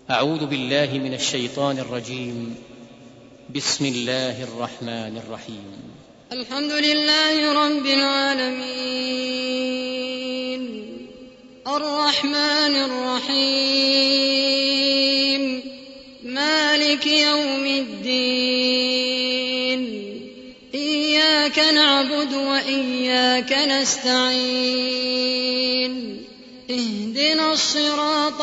أعوذ بالله من الشيطان الرجيم. بسم الله الرحمن الرحيم. الحمد لله رب العالمين، الرحمن الرحيم، مالك يوم الدين. إياك نعبد وإياك نستعين، اهدنا الصراط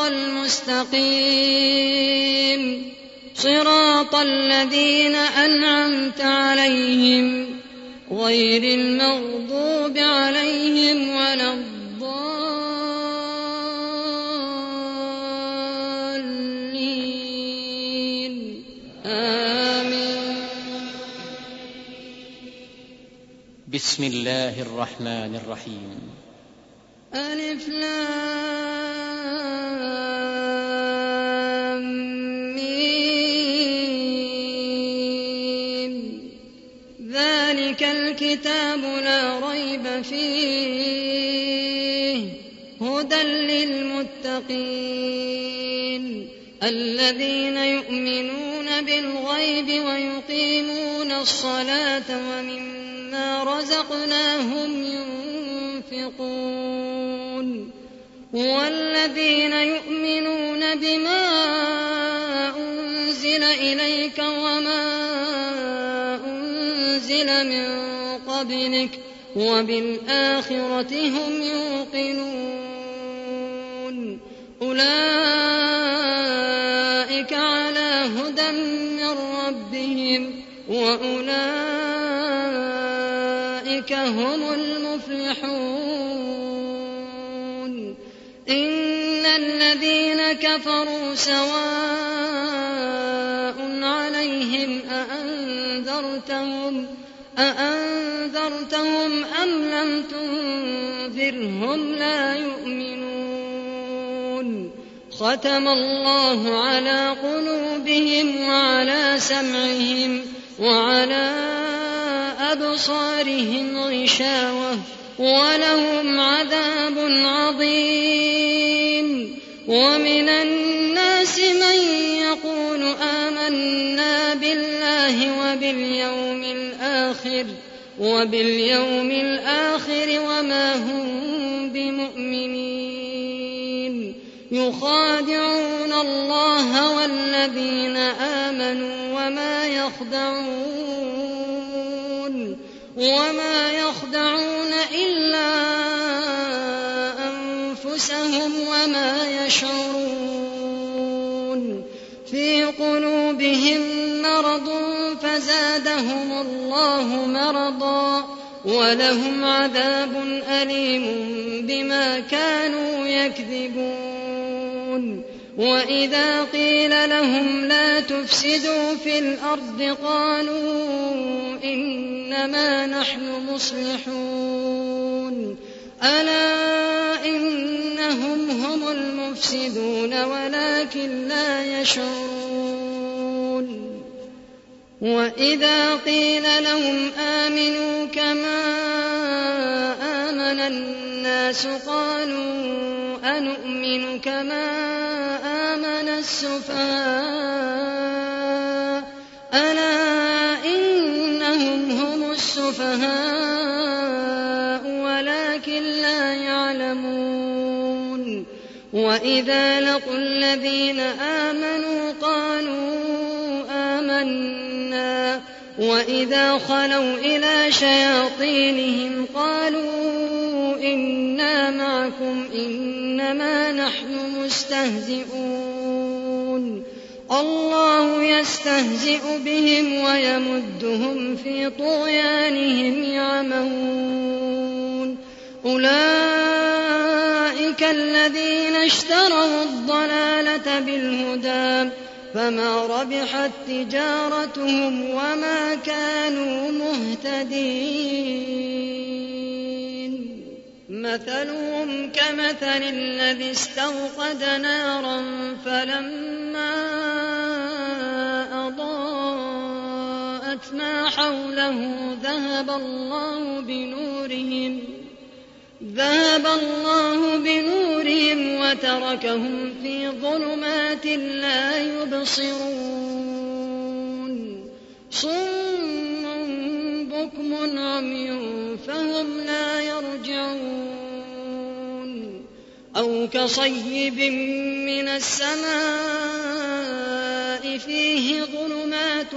المستقيم، صراط الذين أنعمت عليهم غير المغضوب عليهم ولا الضالين. آمين. بسم الله الرحمن الرحيم. ألف لام ميم. ذلك الكتاب لا ريب فيه، هدى للمتقين الذين يؤمنون بالغيب ويقيمون الصلاة ومما رزقناهم ينفقون، والذين يؤمنون بما أنزل إليك وما أنزل من قبلك وبالآخرة هم يوقنون. أولئك على هدى من ربهم وأولئك هم المفلحون. إن الذين كفروا سواء عليهم أأنذرتهم أم لم تنذرهم لا يؤمنون. ختم الله على قلوبهم وعلى سمعهم وعلى أبصارهم غشاوة ولهم عذاب عظيم. ومن الناس من يقول آمنا بالله وباليوم الآخر وما هم بمؤمنين. يخادعون الله والذين آمنوا وما يخدعون إلا أنفسهم وما يشعرون. في قلوبهم مرض فزادهم الله مرضا ولهم عذاب أليم بما كانوا يكذبون. وإذا قيل لهم لا تفسدوا في الأرض قالوا إنما نحن مصلحون. ألا إنهم هم المفسدون ولكن لا يشعرون. وإذا قيل لهم آمنوا كما آمن الناس قالوا أنؤمن كما آمن السفهاء. ألا إنهم هم السفهاء ولكن لا يعلمون. وإذا لقوا الذين آمنوا قالوا آمنا وإذا خلوا إلى شياطينهم قالوا إنا معكم إنما نحن مستهزئون. الله يستهزئ بهم ويمدهم في طغيانهم يعمهون. أولئك الذين اشتروا الضلالة بالهدى فما ربحت تجارتهم وما كانوا مهتدين. مثلهم كمثل الذي استوقد نارا فلما أضاءت ما حوله ذهب الله بنورهم بهم وتركهم في ظلمات لا يبصرون صم بكم عمي فهم لا يرجعون أو كصيب من السماء فيه ظلمات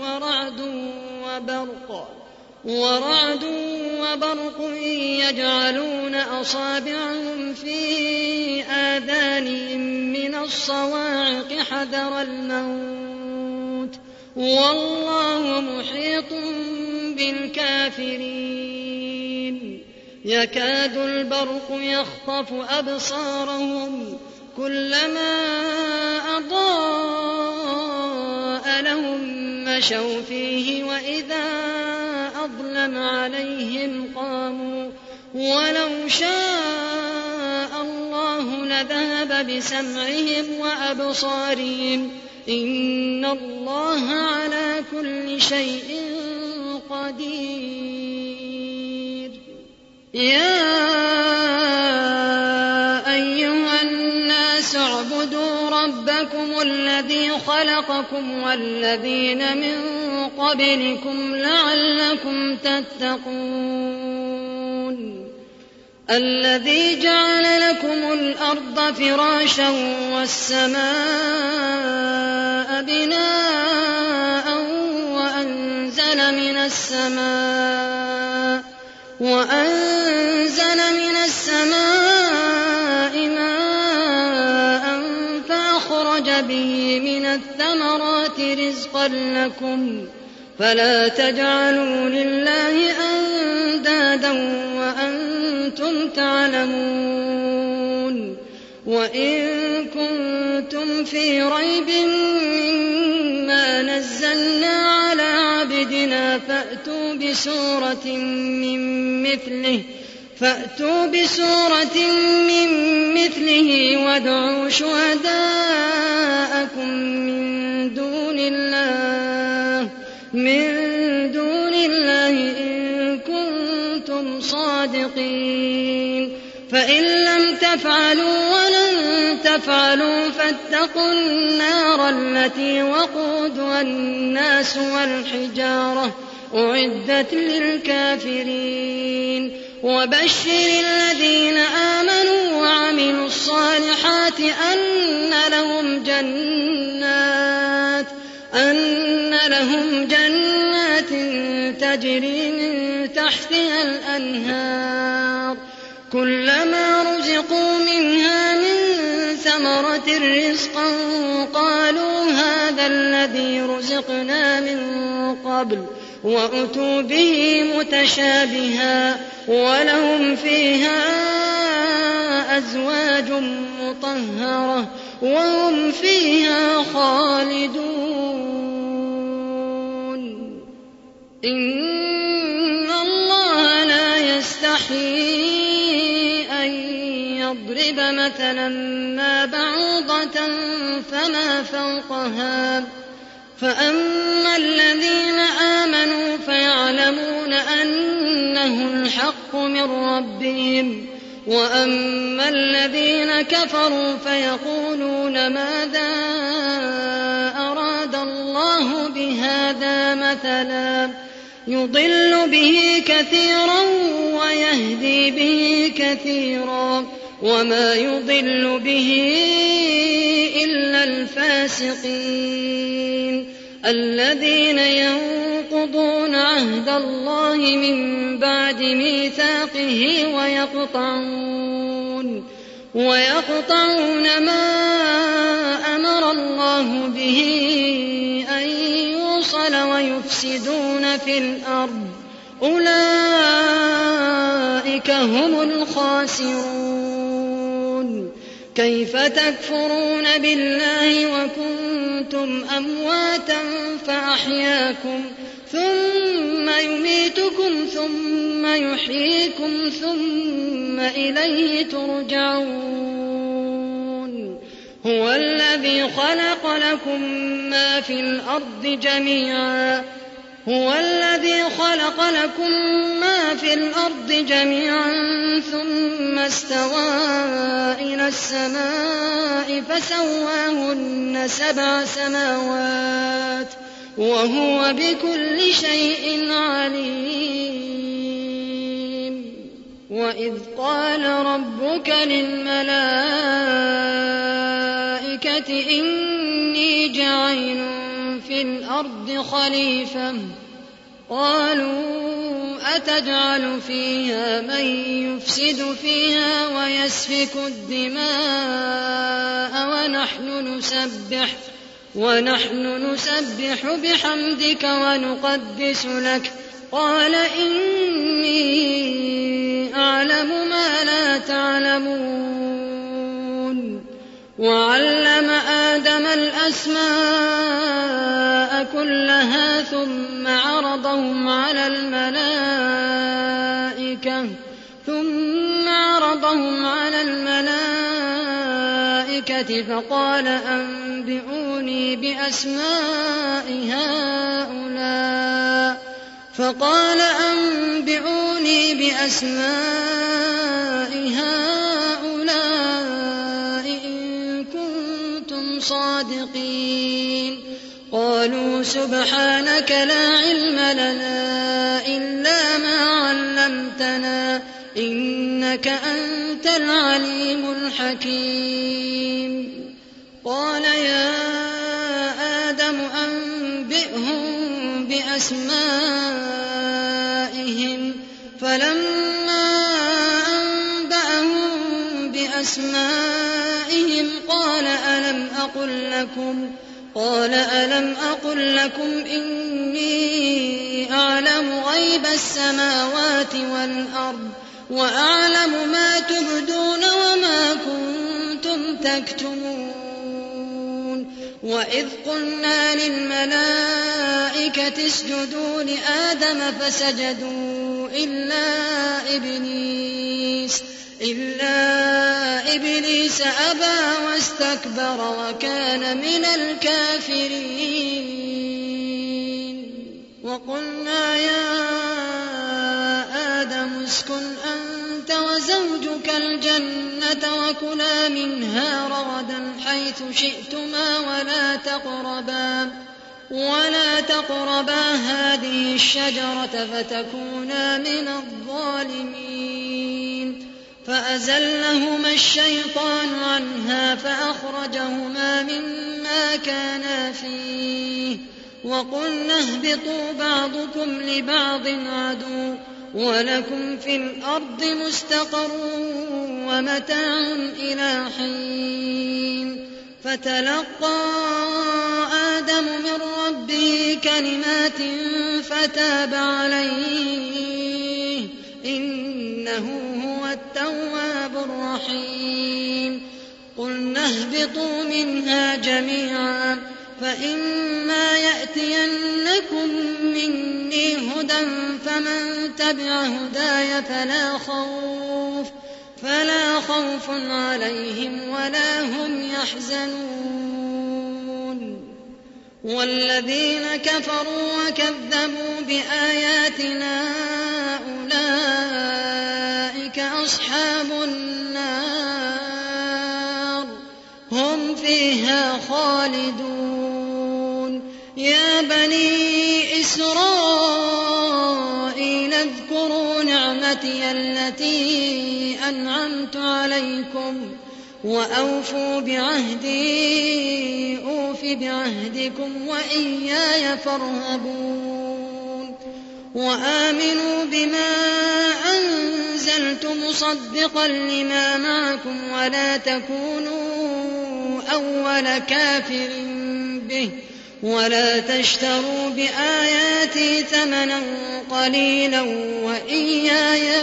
ورعد وبرق يجعلون أصابعهم في آذانهم من الصواعق حذر الموت والله محيط بالكافرين يكاد البرق يخطف أبصارهم كلما أضاء لهم مشوا فيه وإذا أظلم عليهم قاموا ولو شاء الله لذهب بسمعهم وأبصارهم إن الله على كل شيء قدير يا أيها الناس اعبدوا ربكم الذي خلقكم والذين من قبلكم لعلكم تتقون الذي جعل لكم الأرض فراشا والسماء بناء وأنزل من السماء ماء فأخرج به من الثمرات رزقا لكم فلا تجعلوا لله أندادا وأنتم تعلمون وإن كنتم في ريب مما نزلنا على عبدنا فأتوا بسورة من مثله وادعوا شهداءكم من دون الله إن كنتم صادقين فإن لم تفعلوا ولن تفعلوا فاتقوا النار التي وقودها الناس والحجارة أعدت للكافرين وبشر الذين آمنوا وعملوا الصالحات أن لهم جنات تجري من تحتها الأنهار كلما رزقوا منها من ثمرة رزقا قالوا هذا الذي رزقنا من قبل وأتوا به متشابها ولهم فيها أزواج مطهرة وهم فيها خالدون إن الله لا يستحيي أن يضرب مثلا ما بعوضة فما فوقها فأما الذين آمنوا فيعلمون أنه الحق من ربهم وأما الذين كفروا فيقولون ماذا أراد الله بهذا مثلا يضل به كثيرا ويهدي به كثيرا وما يضل به إلا الفاسقين الذين ينقضون عهد الله من بعد ميثاقه ويقطعون ما أمر الله به أن يوصل ويفسدون في الأرض أولئك هم الخاسرون كيف تكفرون بالله وكنتم أمواتا فأحياكم ثم يميتكم ثم يحييكم ثم إليه ترجعون هو الذي خلق لكم ما في الأرض جميعا هو الذي خلق لكم ما في الأرض جميعا ثم استوى إلى السماء فسواهن 7 سماوات وهو بكل شيء عليم. وإذ قال ربك للملائكة إني جاعل في الأرض خليفة قالوا أتجعل فيها من يفسد فيها ويسفك الدماء ونحن نسبح بحمدك ونقدس لك قال إني أعلم ما لا تعلمون. وعلم آدم الأسماء كلها ثم عرضهم على الملائكة فقال أنبئوني بأسماء هؤلاء إن كنتم صادقين. قالوا سبحانك لا علم لنا إلا ما علمتنا إنك أنت العليم الحكيم. قال يا آدم أنبئهم بأسمائهم فلما أنبأهم بأسمائهم قال ألم أقل لكم إني أعلم غيب السماوات والأرض وأعلم ما تبدون وما كنتم تكتمون. وإذ قلنا للملائكة اسجدوا لآدم فسجدوا إلا إبليس أبى واستكبر وكان من الكافرين. وقلنا يا آدم اسكن أنت وزوجك الجنة وكلا منها رغدا حيث شئتما ولا تقربا هذه الشجرة فتكونا من الظالمين. فأزلهما الشيطان عنها فأخرجهما مما كانا فيه وقلنا اهبطوا بعضكم لبعض عدو ولكم في الأرض مستقر ومتاع إلى حين. فتلقى آدم من ربه كلمات فتاب عليه إنه هو التواب الرحيم. قلنا اهبطوا منها جميعا فإما يأتينكم مني هدى فمن تبع هداي فلا خوف عليهم ولا هم يحزنون. والذين كفروا وكذبوا بآياتنا أولئك أصحاب النار هم فيها خالدون. يا بني إسرائيل اذكروا نعمتي التي أنعمت عليكم وأوفوا بعهدي أوف بعهدكم وإياي فارهبون. وآمنوا بما أنزلت مصدقا لما معكم ولا تكونوا أول كافر به ولا تشتروا بآياتي ثمنا قليلا وإياي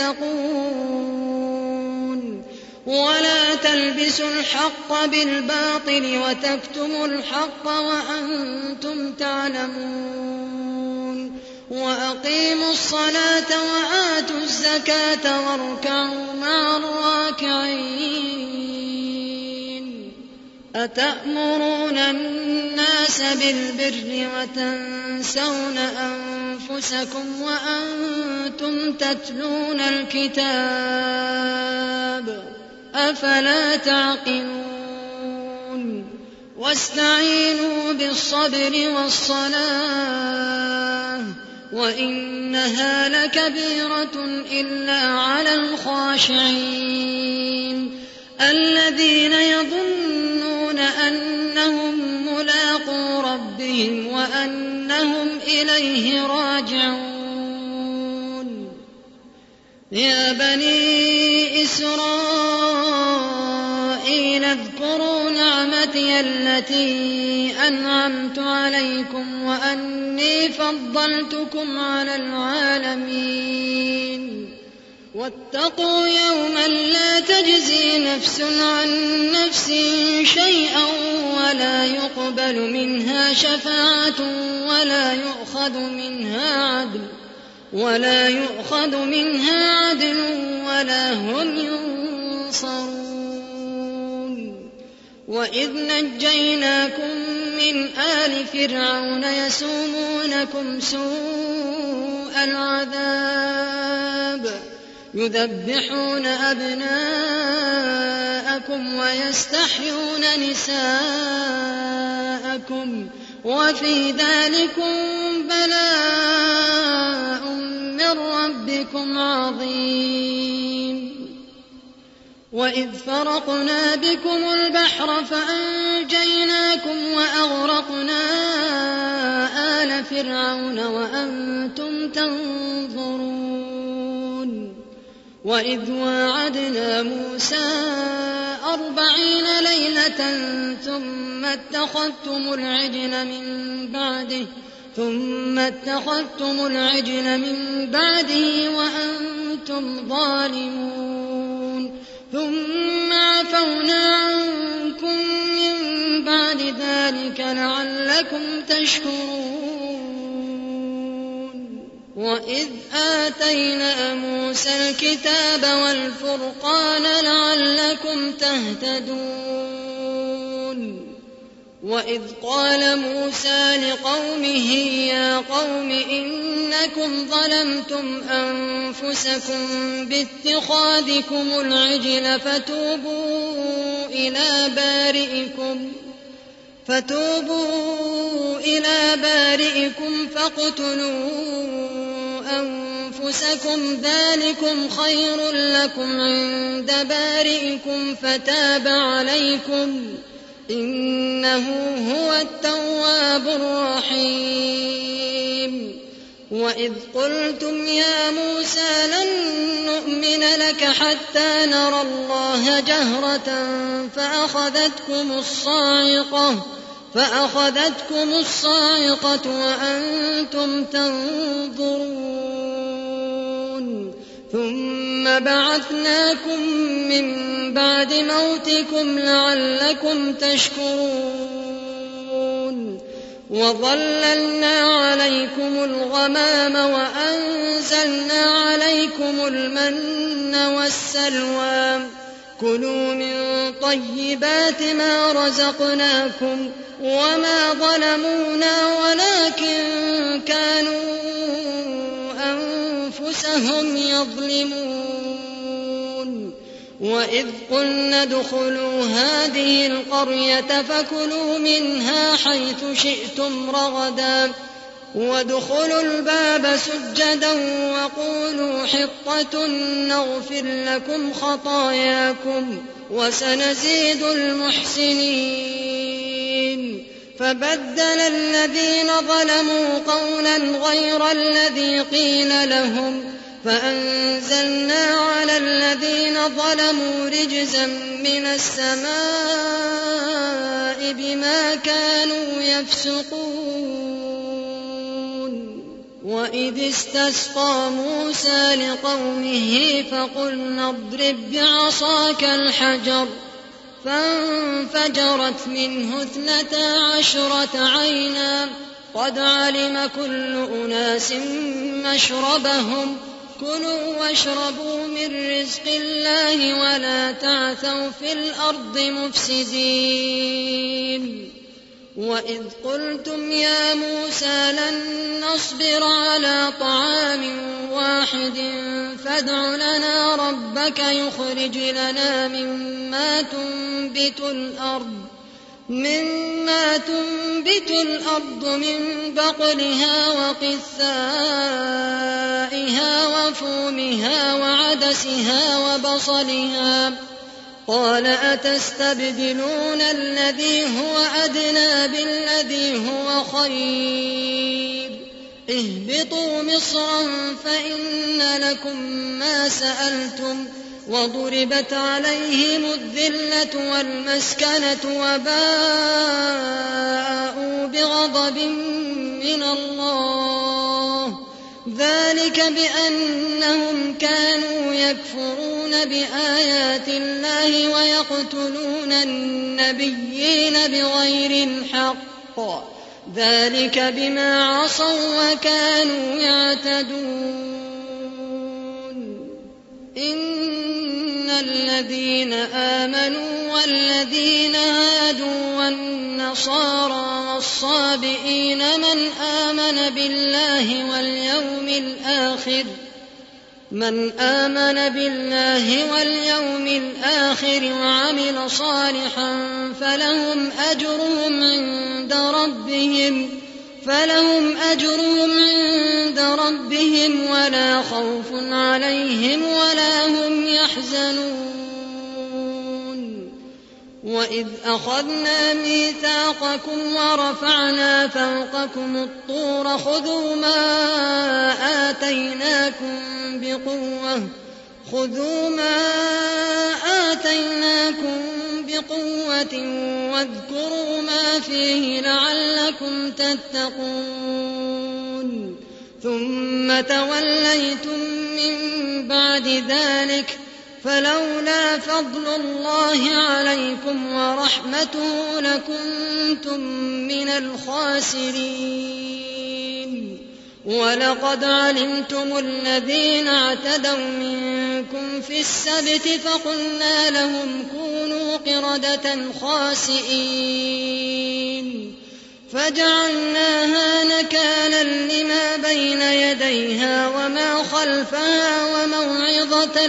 فاتقون. ولا تلبسوا الحق بالباطل وتكتموا الحق وأنتم تعلمون. وأقيموا الصلاة وآتوا الزكاة واركعوا مع الراكعين. أتأمرون الناس بالبر وتنسون أنفسكم وأنتم تتلون الكتاب أفلا تعقلون واستعينوا بالصبر والصلاة وإنها لكبيرة إلا على الخاشعين الذين يظنون أنهم ملاقو ربهم وأنهم إليه راجعون يا بني إسرائيل اذكروا نعمتي التي أنعمت عليكم وأني فضلتكم على العالمين واتقوا يوما لا تجزي نفس عن نفس شيئا ولا يقبل منها شفاعة ولا يؤخذ منها عدل ولا هم ينصرون وإذ نجيناكم من آل فرعون يسومونكم سوء العذاب يذبحون أبناءكم ويستحيون نساءكم وفي ذلكم بلاء من ربكم عظيم وإذ فرقنا بكم البحر فأنجيناكم وأغرقنا آل فرعون وأنتم تنظرون وإذ واعدنا موسى 40 ليلة ثم اتخذتم العجل من بعده وأنتم ظالمون ثم عفونا عنكم من بعد ذلك لعلكم تشكرون وإذ آتينا موسى الكتاب والفرقان لعلكم تهتدون وإذ قال موسى لقومه يا قوم إنكم ظلمتم أنفسكم باتخاذكم العجل فتوبوا إلى بارئكم فاقتلوا أنفسكم ذلكم خير لكم عند بارئكم فتاب عليكم إنه هو التواب الرحيم وإذ قلتم يا موسى لن نؤمن لك حتى نرى الله جهرة فأخذتكم الصاعقة وأنتم تنظرون ثم بعثناكم من بعد موتكم لعلكم تشكرون وظللنا عليكم الغمام وأنزلنا عليكم المن والسلوى كلوا من طيبات ما رزقناكم وما ظلمونا ولكن كانوا أنفسهم يظلمون وإذ قلنا ادخلوا هذه القرية فكلوا منها حيث شئتم رغدا وادخلوا الباب سجدا وقولوا حطة نغفر لكم خطاياكم وسنزيد المحسنين فبدل الذين ظلموا قولا غير الذي قيل لهم فأنزلنا على الذين ظلموا رجزا من السماء بما كانوا يفسقون وإذ استسقى موسى لقومه فقلنا اضرب بعصاك الحجر فانفجرت منه 12 عينا قد علم كل أناس مشربهم كلوا واشربوا من رزق الله ولا تعثوا في الأرض مفسدين وإذ قلتم يا موسى لن نصبر على طعام واحد فادع لنا ربك يخرج لنا مما تنبت الأرض من بقلها وقثائها وفومها وعدسها وبصلها قال أتستبدلون الذي هو أدنى بالذي هو خير اهبطوا مصرا فإن لكم ما سألتم وضربت عليهم الذلة والمسكنة وباءوا بغضب من الله ذلك بأنهم كانوا يكفرون بآيات الله ويقتلون النبيين بغير الحق ذلك بما عصوا وكانوا يعتدون إن الذين آمنوا والذين هادوا والنصارى والصابئين من آمن بالله واليوم الآخر وعمل صالحا فلهم أجرهم عند ربهم ولا خوف عليهم ولا هم يحزنون وإذ أخذنا ميثاقكم ورفعنا فوقكم الطور خذوا ما آتيناكم بقوة واذكروا ما فيه لعلكم تتقون ثم توليتم من بعد ذلك فلولا فضل الله عليكم ورحمته لكنتم من الخاسرين ولقد علمتم الذين اعتدوا منكم في السبت فقلنا لهم كونوا قردة خاسئين فجعلناها نكالا لما بين يديها وما خلفها وموعظة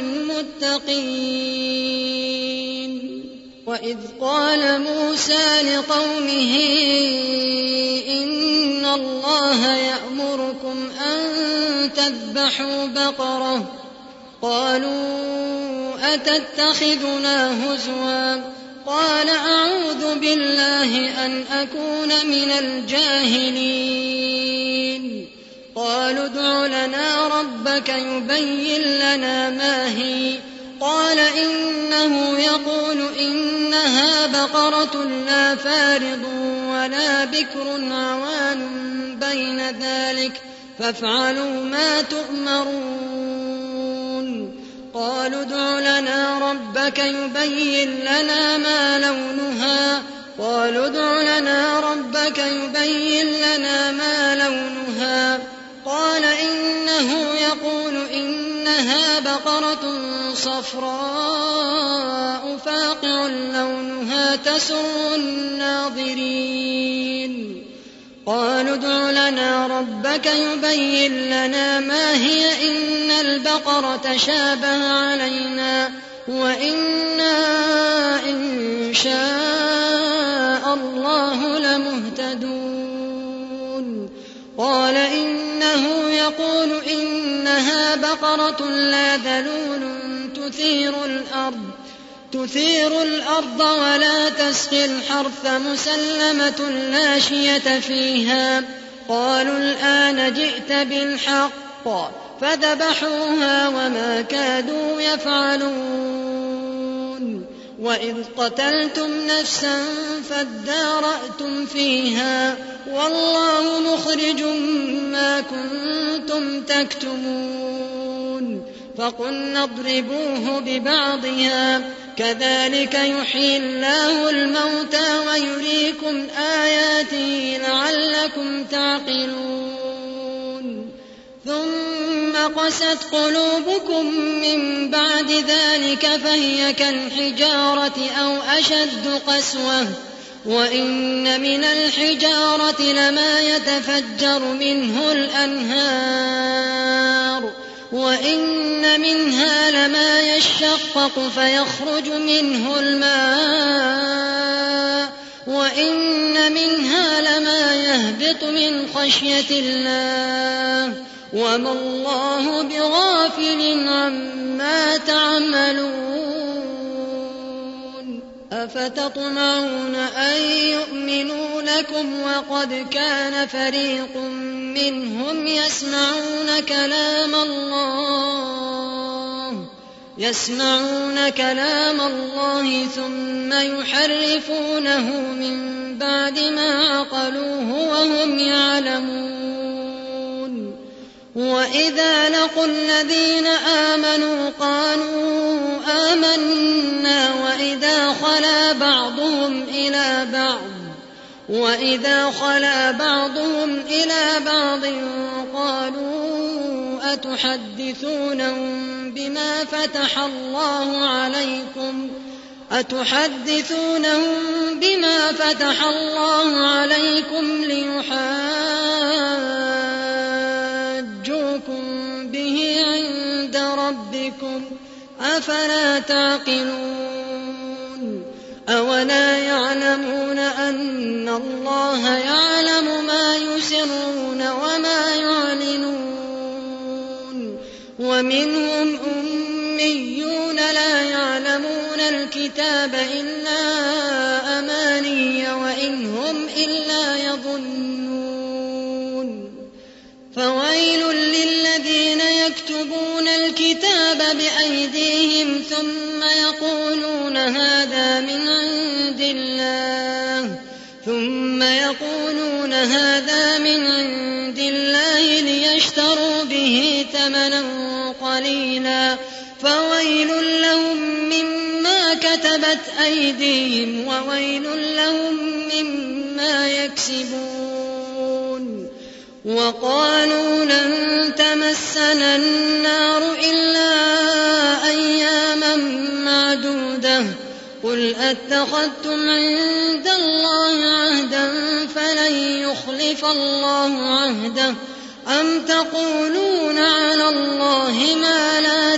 للمتقين وإذ قال موسى لقومه إن الله يأمركم أن تذبحوا بقرة قالوا أتتخذنا هزوا قال أعوذ بالله أن أكون من الجاهلين قالوا ادع لنا ربك يبين لنا ما هي قال إنه يقول إنها بقرة لا فارض ولا بكر عوان بين ذلك فافعلوا ما تؤمرون قالوا ادع لنا ربك يبين لنا ما لونها قال إنه يقول إنها بقرة صفراء فاقع لونها تسر الناظرين قالوا ادع لنا ربك يبين لنا ما هي إن البقرة شابه علينا وإنا إن شاء الله لمهتدون قال إنه يقول إنها بقرة لا ذلول تثير الأرض ولا تسقي الحرث مسلمة لا شية فيها قالوا الآن جئت بالحق فذبحوها وما كادوا يفعلون وإذ قتلتم نفسا فادارأتم فيها والله مخرج ما كنتم تكتمون فقلنا اضربوه ببعضها كذلك يحيي الله الموتى ويريكم آياته لعلكم تعقلون ثم قست قلوبكم من بعد ذلك فهي كالحجارة أو أشد قسوة وإن من الحجارة لما يتفجر منه الأنهار وإن منها لما يشقق فيخرج منه الماء وإن منها لما يهبط من خشية الله وما الله بغافل عما تعملون أفتطمعون أن يؤمنوا لكم وقد كان فريق منهم يسمعون كلام الله ثم يحرفونه من بعد ما عقلوه وهم يعلمون وإذا لقوا الذين آمنوا قالوا آمنا وإذا خلا بعضهم إلى بعض قالوا أتحدثونهم بما فتح الله عليكم ليحاجوكم به عند ربكم أفلا تعقلون أولا يعلمون أن الله يعلم ما يسرون وما يعلنون ومنهم أميون لا يعلمون الكتاب إلا أماني وإن هم إلا يظنون فويل للذين يكتبون الكتاب بأيديهم ثم يقولون هذا من عند الله ليشتروا به ثمنا قليلا فويل لهم مما كتبت أيديهم وويل لهم مما يكسبون وقالوا لن تمسنا النار إلا أياما معدودة قل أتخذتم عند الله عهدا فلن يخلف الله عهده أم تقولون على الله ما لا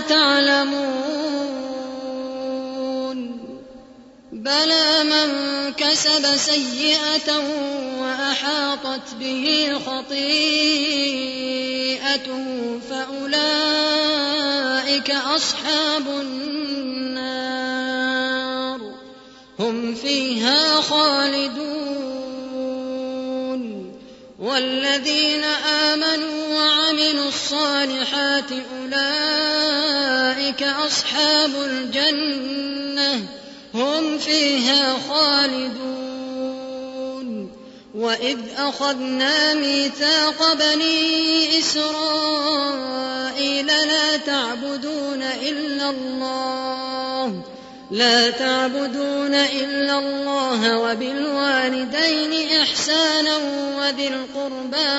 تعلمون بلى من كسب سيئة وأحاطت به خطيئته فأولئك أصحاب النار هم فيها خالدون والذين آمنوا وعملوا الصالحات أولئك أصحاب الجنة هم فيها خالدون وإذ أخذنا ميثاق بني إسرائيل لا تعبدون إلا الله وبالوالدين إحسانا وذي القربى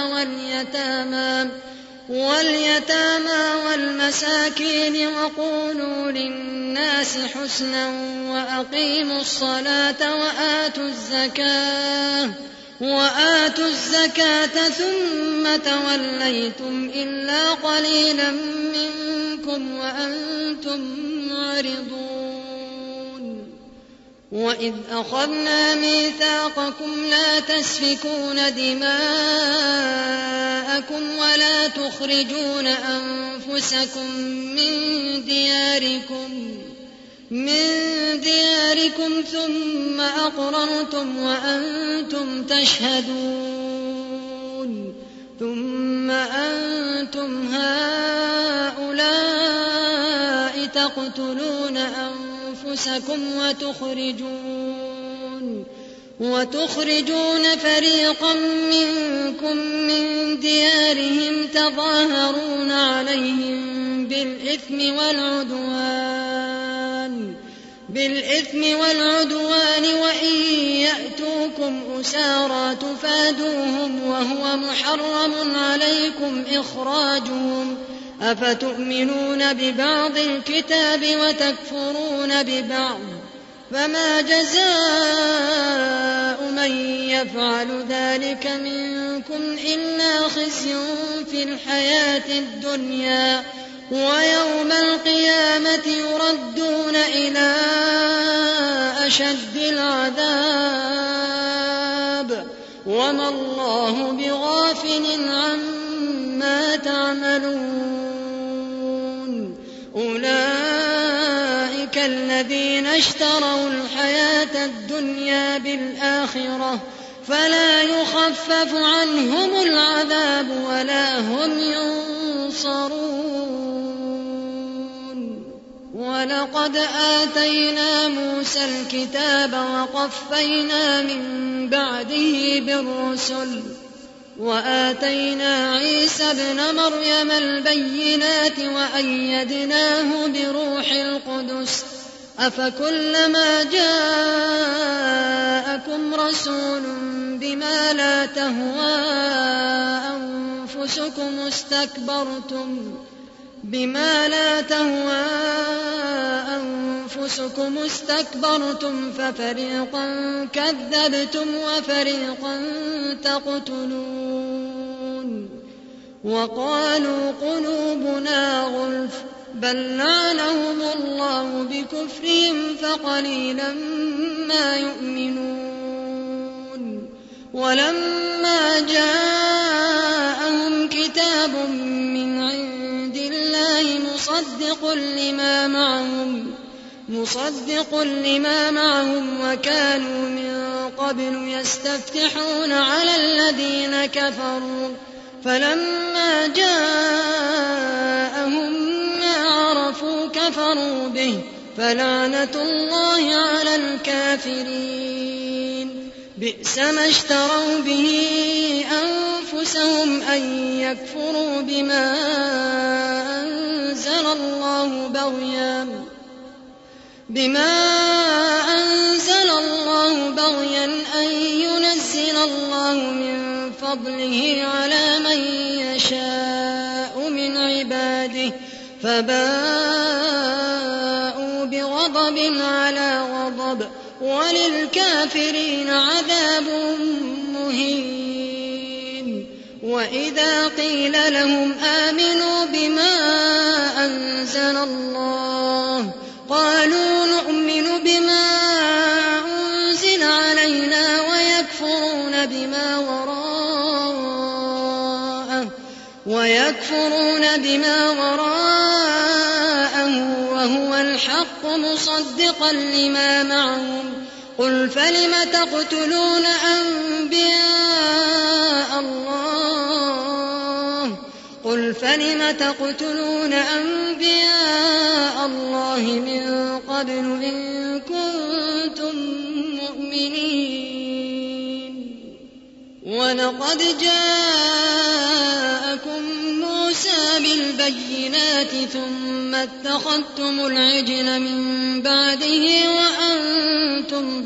واليتامى والمساكين وقولوا للناس حسنا وأقيموا الصلاة وآتوا الزكاة ثم توليتم إلا قليلا منكم وأنتم معرضون وإذ أخذنا ميثاقكم لا تسفكون دماءكم ولا تخرجون أنفسكم من دياركم ثم أقررتم وأنتم تشهدون ثم أنتم هؤلاء تقتلون أنفسكم وتخرجون فريقا منكم من ديارهم تظاهرون عليهم بالإثم والعدوان وإن يأتوكم أسارى تفادوهم وهو محرم عليكم إخراجهم أفتؤمنون ببعض الكتاب وتكفرون ببعض فما جزاء من يفعل ذلك منكم إلا خزي في الحياة الدنيا ويوم القيامة يردون إلى أشد العذاب وما الله بغافل عما تعملون أولئك الذين اشتروا الحياة الدنيا بالآخرة فلا يخفف عنهم العذاب ولا هم ينصرون ولقد آتينا موسى الكتاب وقفينا من بعده بالرسل وآتينا عيسى ابن مريم البينات وأيدناه بروح القدس أفكلما جاءكم رسول بما لا تهوى أنفسكم استكبرتم ففريقا كذبتم وفريقا تقتلون وقالوا قلوبنا غلف بل لعنهم الله بكفرهم فقليلا ما يؤمنون ولما جاءهم كتاب من عند الله مصدق لما معهم وكانوا من قبل يستفتحون على الذين كفروا فلما جاءهم ما عرفوا كفروا به فلعنة الله على الكافرين بئس ما اشتروا به أنفسهم أن يكفروا بما أنزل الله بغيا أن ينزل الله من فضله على من يشاء من عباده فباءوا بغضب على غضب وللكافرين عذاب مهين وإذا قيل لهم آمنوا بما أنزل الله قالوا نؤمن بما أنزل علينا ويكفرون بما وراءه وهو الحق مصدقا لما معهم قل فلم تقتلون أنبياء الله من قبل إن كنتم مؤمنين ولقد جاءكم موسى بالبينات ثم اتخذتم العجل من بعده وأنتم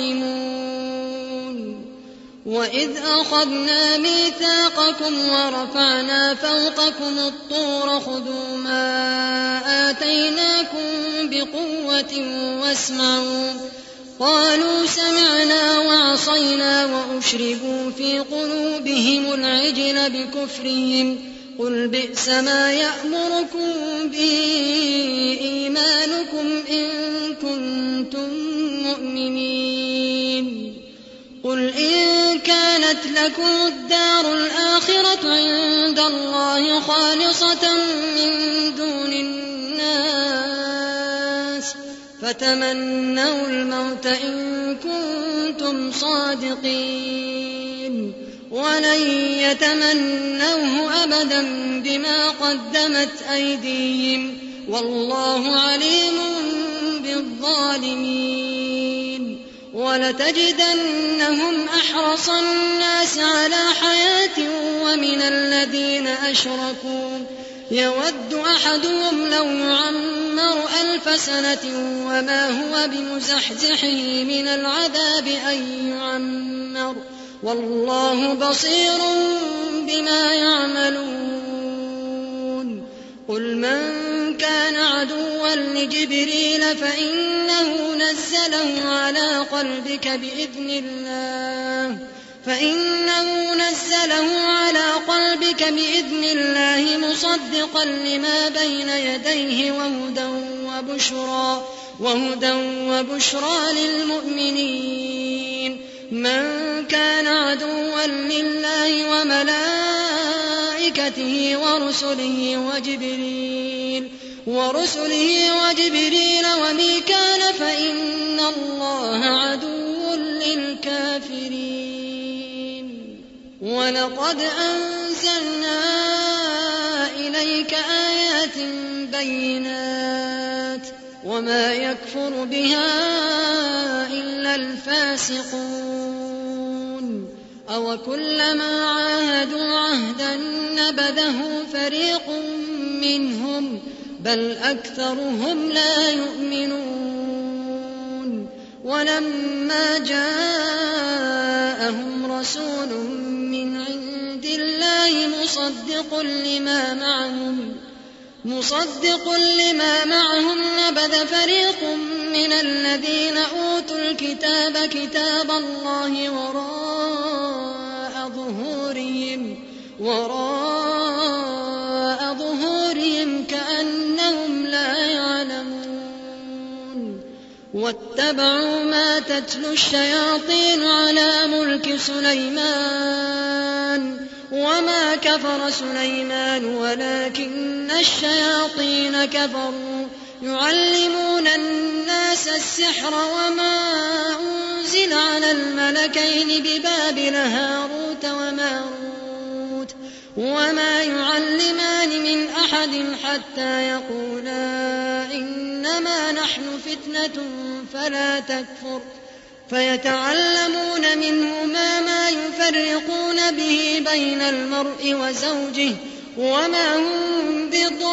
ظالمون وإذ أخذنا ميثاقكم ورفعنا فوقكم الطور خذوا ما آتيناكم بقوة واسمعوا قالوا سمعنا وعصينا وأشربوا في قلوبهم العجل بكفرهم قل بئس ما يأمركم به إيمانكم إن كنتم مؤمنين قل إن كانت لكم الدار الآخرة عند الله خالصة من دون الناس فتمنوا الموت إن كنتم صادقين ولن يتمنوه أبدا بما قدمت أيديهم والله عليم بالظالمين ولتجدنهم أحرص الناس على حياة ومن الذين أشركوا يود أحدهم لو يعمر 1000 سنة وما هو بمزحزحه من العذاب أن يعمر والله بصير بما يعملون قل من كان عدوا لجبريل فإنه نزله على قلبك بإذن الله مصدقا لما بين يديه وهدى وبشرى للمؤمنين. من كان عدوا لله وملائكته ورسله وجبريل وميكال فإن الله عدو للكافرين. ولقد أنزلنا إليك آيات بينات وما يكفر بها إلا الفاسقون. أوكلما عاهدوا عهدا نبذه فريق منهم بل أكثرهم لا يؤمنون. ولما جاءهم رسول من عند الله مصدق لما معهم نبذ فريق من الذين أوتوا الكتاب كتاب الله وراء ظهورهم كأنهم لا يعلمون. واتبعوا ما تتلو الشياطين على ملك سليمان وما كفر سليمان ولكن الشياطين كفروا يعلمون الناس السحر وما أنزل على الملكين ببابل هاروت وماروت وما يعلمان من أحد حتى يقولا إنما نحن فتنة فلا تكفر فيتعلمون منهما ما يفرقون به بين المرء وزوجه وما هم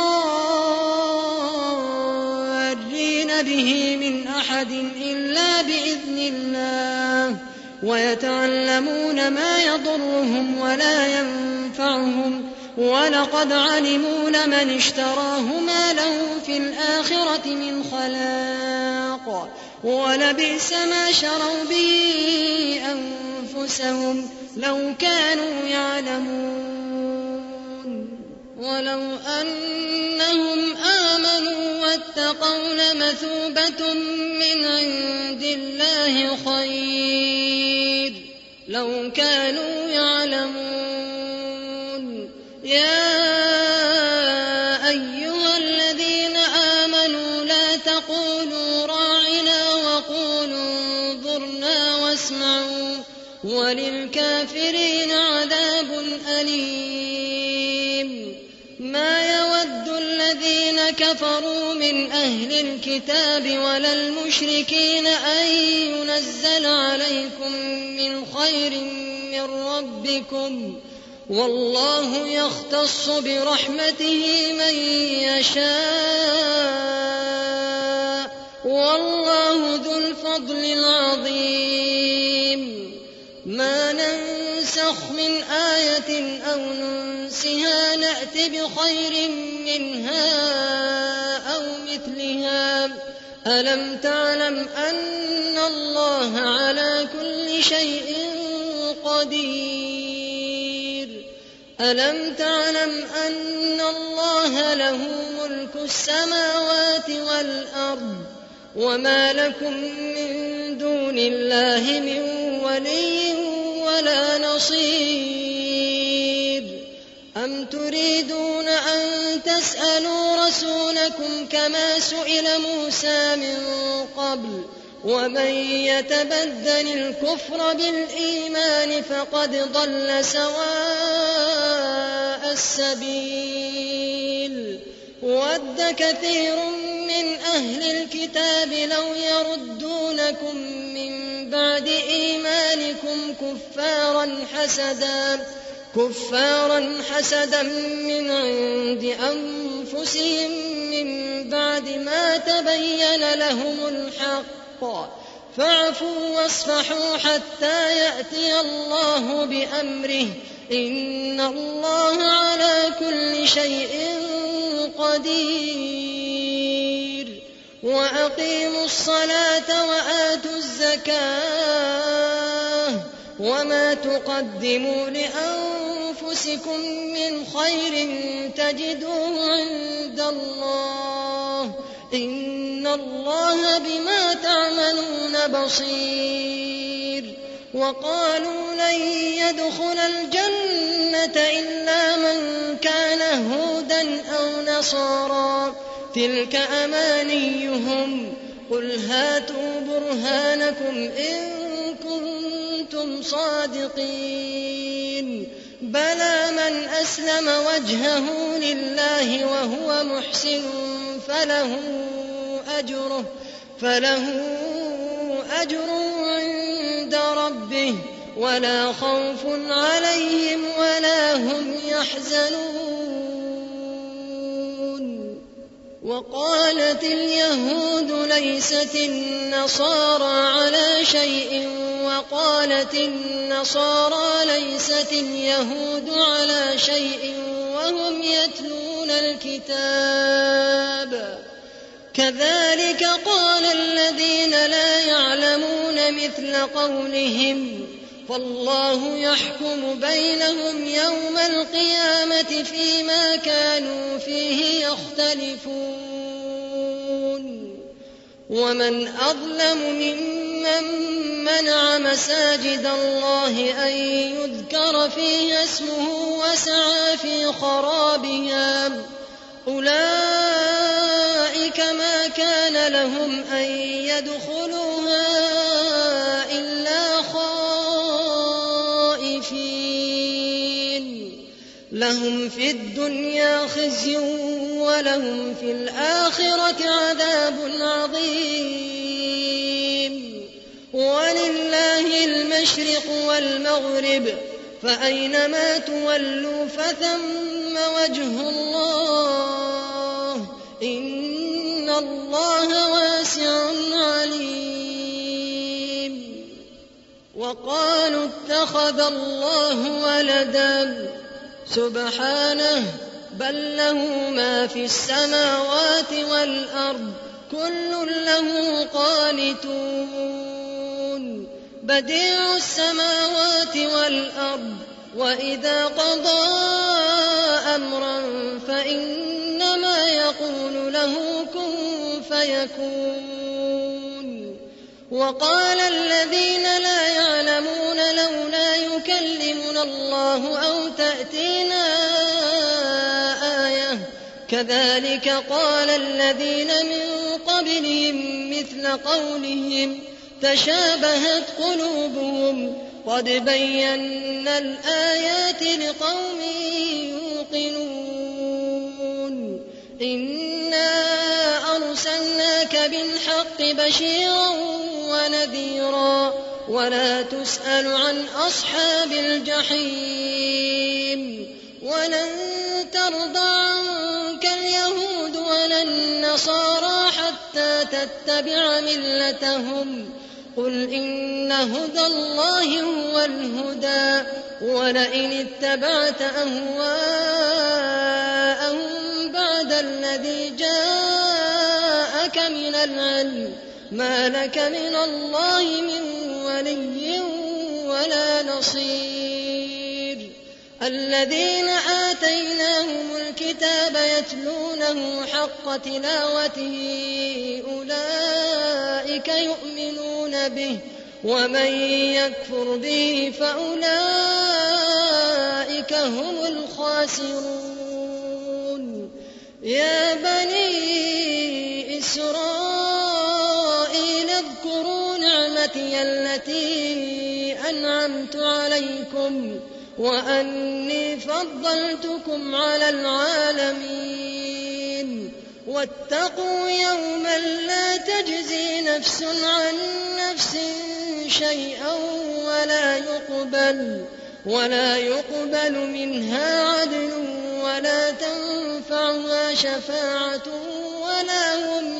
بضارين به من أحد إلا بإذن الله ويتعلمون ما يضرهم ولا ينفعهم ولقد علموا لمن اشتراه ما له في الآخرة من خلاق ولبئس ما شروا به أنفسهم لو كانوا يعلمون. ولو أنهم آمنوا واتقوا لمثوبة من عند الله خير لو كانوا يعلمون. يا أيها الذين آمنوا لا تقولوا راعنا وقولوا انظرنا واسمعوا وللكافرين عذاب أليم. ما يود الذين كفروا من أهل الكتاب ولا المشركين أن ينزل عليكم من خير من ربكم والله يختص برحمته من يشاء والله ذو الفضل العظيم. ما ننسخ من آية أو ننسها نأت بخير منها أو مثلها. ألم تعلم أن الله على كل شيء قدير؟ ألم تعلم أن الله له ملك السماوات والأرض وما لكم من دون الله من ولي ولا نصير؟ أم تريدون أن تسألوا رسولكم كما سئل موسى من قبل ومن يتبدل الكفر بالإيمان فقد ضل سواء السبيل. ود كثير من أهل الكتاب لو يردونكم من بعد إيمانكم كفارا حسدا من عند أنفسهم من بعد ما تبين لهم الحق فاعفوا واصفحوا حتى يأتي الله بأمره إن الله على كل شيء قدير وأقيموا الصلاة وآتوا الزكاة وما تقدموا لأنفسكم من خير تجدوه عند الله إن الله بما تعملون بصير وقالوا لن يدخل الجنة إلا من كان هودا أو نصارى تلك أمانيهم قل هاتوا برهانكم إن كنتم صادقين بلى من أسلم وجهه لله وهو محسن فله أجر عند ربه ولا خوف عليهم ولا هم يحزنون وقالت اليهود ليست النصارى على شيء وقالت النصارى ليست اليهود على شيء وهم يتلون الكتاب كذلك قال الذين لا يعلمون مثل قولهم فالله يحكم بينهم يوم القيامة فيما كانوا فيه يختلفون ومن أظلم ممن منع مساجد الله أن يذكر فيها اسمه وسعى في خرابها أولئك ما كان لهم أن يدخلوها إلا خائفين لهم في الدنيا خزي ولهم في الآخرة عذاب عظيم ولله المشرق والمغرب فأينما تولوا فثم وجه الله إن الله واسع عليم وقالوا اتخذ الله ولدا سبحانه بل له ما في السماوات والأرض كل له قانتون بديع السماوات والأرض وإذا قضى أمرا فإنما يقول له كن فيكون وقال الذين لا يعلمون لولا يكلمنا الله أو تأتينا آية كذلك قال الذين من قبلهم مثل قولهم تشابهت قلوبهم قد بينا الآيات لقوم يوقنون إنا أرسلناك بالحق بشيرا ونذيرا ولا تسأل عن أصحاب الجحيم ولن ترضى عنك اليهود ولا النصارى حتى تتبع ملتهم قل إن هدى الله هو الهدى ولئن اتبعت أهواءهم بعد الذي جاءك من العلم ما لك من الله من ولي ولا نصير الذين آتيناهم الكتاب يتلونه حق تلاوته أولئك يؤمنون به ومن يكفر به فأولئك هم الخاسرون يا بني إسرائيل اذكروا نعمتي التي أنعمت عليكم وأني فضلتكم على العالمين واتقوا يوما لا تجزي نفس عن نفس شيئا ولا يقبل منها عدل ولا تنفعها شفاعة ولا هم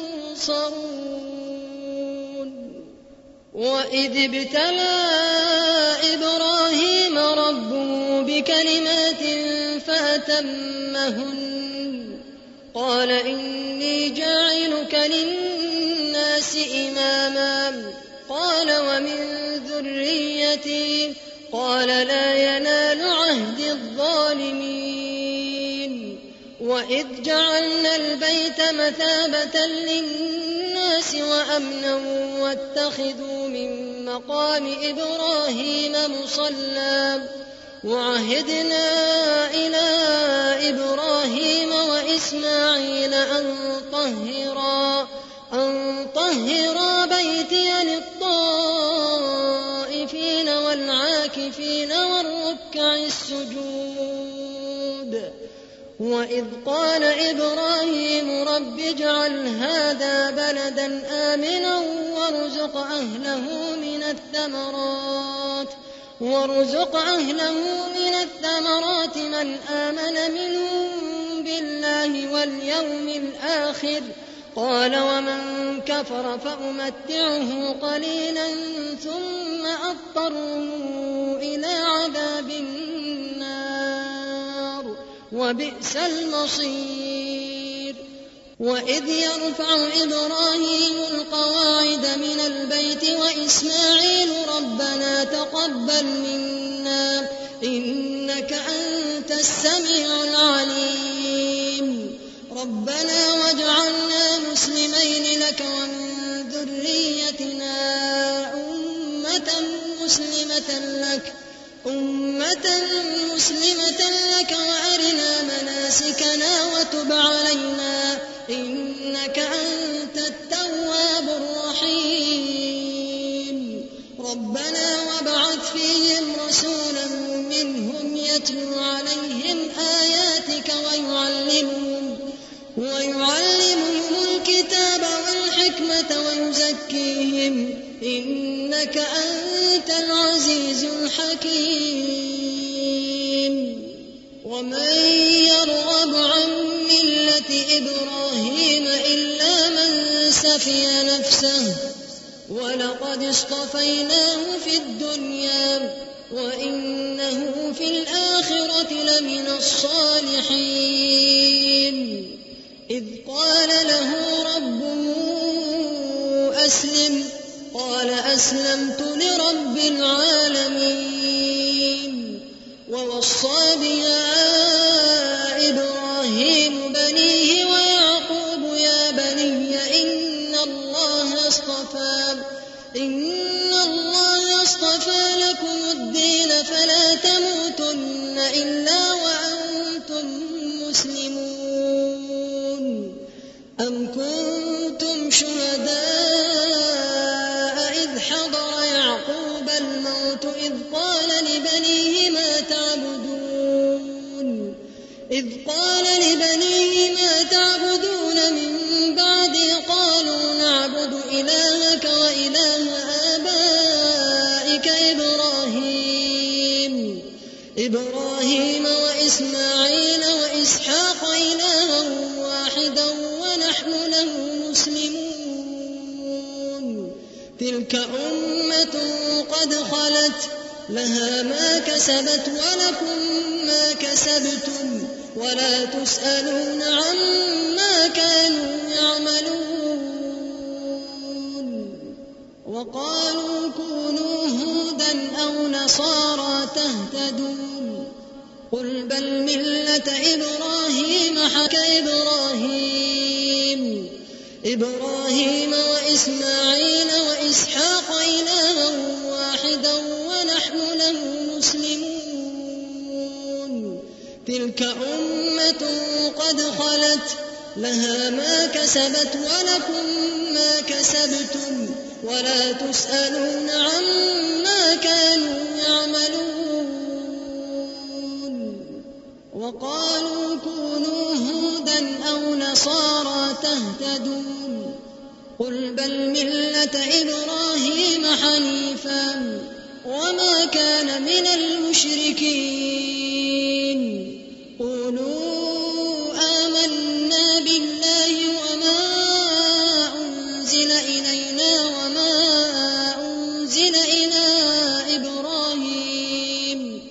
ينصرون وإذ ابتلى إبراهيم ربه بكلمات فأتمهن قال إني جاعلك للناس إماما قال ومن ذريتي قال لا ينال عهد الظالمين وإذ جعلنا البيت مثابة للناس وأمنا واتخذوا من مقام إبراهيم مصلى وعهدنا إلى إبراهيم وإسماعيل أن طهرا بيتي للطائفين والعاكفين والركع السجود وإذ قال إبراهيم رب اجعل هذا بلدا آمنا وارزق أهله من الثمرات من آمن منهم بالله واليوم الآخر قال ومن كفر فأمتعه قليلا ثم أضطره إلى عذاب النار وبئس المصير وإذ يرفع إبراهيم القواعد من البيت وإسماعيل ربنا تقبل منا إنك أنت السميع العليم ربنا واجعلنا مسلمين لك ومن ذريتنا أمة مسلمة لك وأرنا مناسكنا وتب علينا إنك أنت التواب الرحيم ربنا وابعث فيهم رسولا منهم يتلو عليهم آياتك ويعلمهم الكتاب والحكمة ويزكيهم إنك أنت العزيز الحكيم ومن يرغب عن ملة إبراهيم إلا من سفي نفسه ولقد اصطفيناه في الدنيا وإنه في الآخرة لمن الصالحين إذ قال له ربه أسلم قال أسلمت لرب العالمين ووصى بها إبراهيم بنيه ويعقوب يا بني إن الله اصطفى لكم الدين فلا تموتن إلا وأنتم مسلمون أم كنتم شهداء إذ حضر يعقوب الموت إذ قال لبنيه ما تعبدون من بعدي قالوا نعبد إلهك وإله آبائك إبراهيم وإسماعيل وإسحاق إلها واحدا ونحن له مسلمون تلك أمة قد خلت لها ما كسبت ولكم ما كسبتم ولا تسألون عما كانوا يعملون وقالوا كونوا هودا أو نصارى تهتدون قل بل ملة إبراهيم وإسماعيل وإسحاق إلها واحدا ونحن له مسلمون تلك أمة قد خلت لها ما كسبت ولكم ما كسبتم ولا تسألون عما كانوا يعملون وقالوا كونوا هودا أو نصارى تهتدون قل بل ملة إبراهيم حنيفا وما كان من المشركين قولوا آمنا بالله وما أنزل إلينا وما أنزل إلى إبراهيم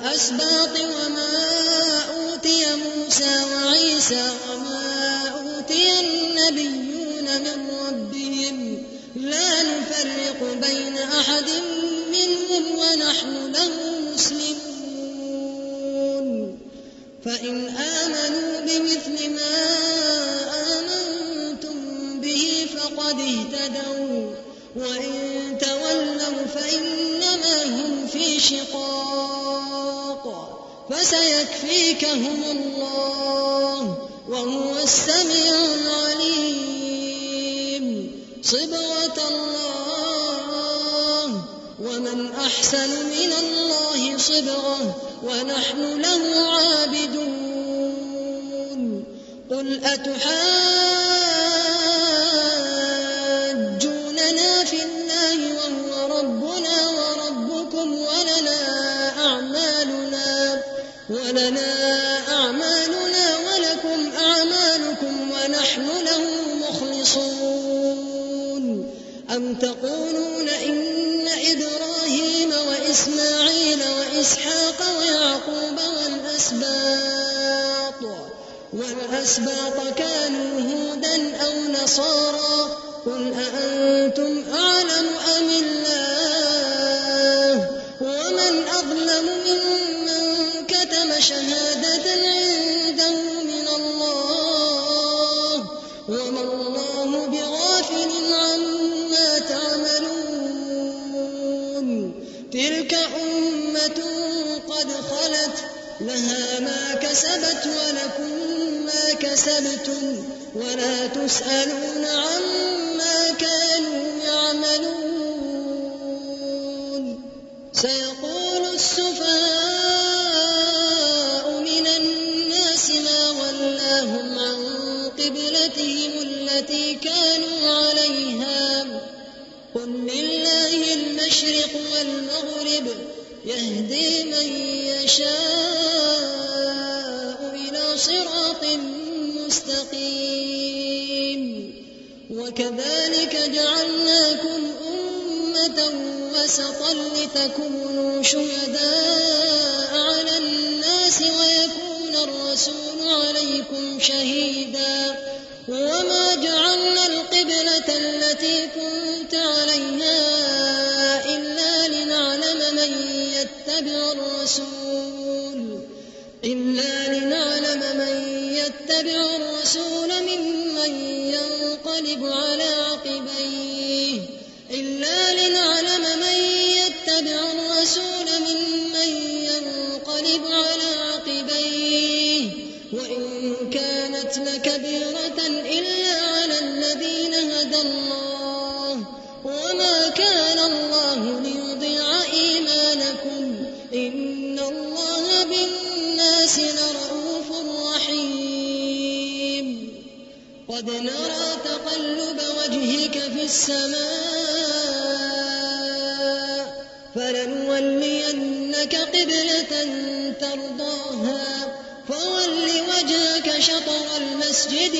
والأسباط وما أوتي موسى وعيسى وما أوتي النبيون من ربهم لا نفرق بين أحد منهم ونحن له مسلمون فإن آمنوا بمثل ما آمنتم به فقد اهتدوا وإن تولوا فإنما هم في شقاق فسيكفيكهم الله وهو السميع العليم صبغة الله ومن أحسن من الله صبغة ونحن له عابدون قل أتحاجوننا في الله وهو ربنا وربكم ولنا أعمالنا ولكم أعمالكم ونحن له مخلصون أم تقولون إن إبراهيم وإسماعيل وإسحاق ويعقوب والأسباط كانوا هودا أو نصارى قل أأنتم أعلم أم الله ومن أظلم ممن كتم شهادة عنده من الله وما الله بغافل عما تعملون تلك أمة قد خلت لها ما كسبت ولكم ما كسبتم ولا تسألون عما كانوا يعملون سيقول السفهاء من الناس ما ولاهم عن قبلتهم التي كانوا عليها قل لله المشرق والمغرب يهدي من يشاء إلى صراط مستقيم وكذلك جعلناكم أمة وسطا لتكونوا شهداء على الناس ويكون الرسول عليكم شهيدا وما جعلنا القبلة التي كنت عليها إلا لنعلم من يتبع الرسول ممن ينقلب على عقبيه وإن كانت لكبيرة إلا على الذين هدى الله وما كان الله ليضيع إيمانكم إن الله بالناس لرءوف رحيم قد نرى تقلب وجهك في السماء فلنولينك قبلة ترضاها فول وجهك شطر المسجد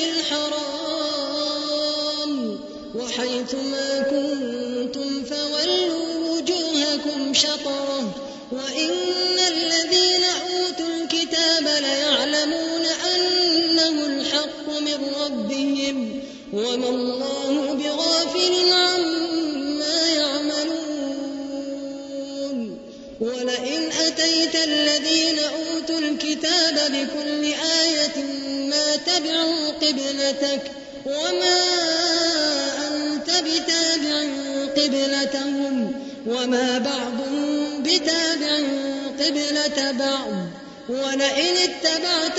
الحرام وحيث ما كنتم فولوا وجوهكم شطره وإن الذين أوتوا الكتاب ليعلمون أنه الحق من ربهم وما الله بغافل عما يعملون ولئن أتيت الذين أوتوا الكتاب بكل آية ما تبعوا قبلتك وما أنت بتابع قبلتهم وما بعضهم بتابع قبلة بعض ولئن اتبعت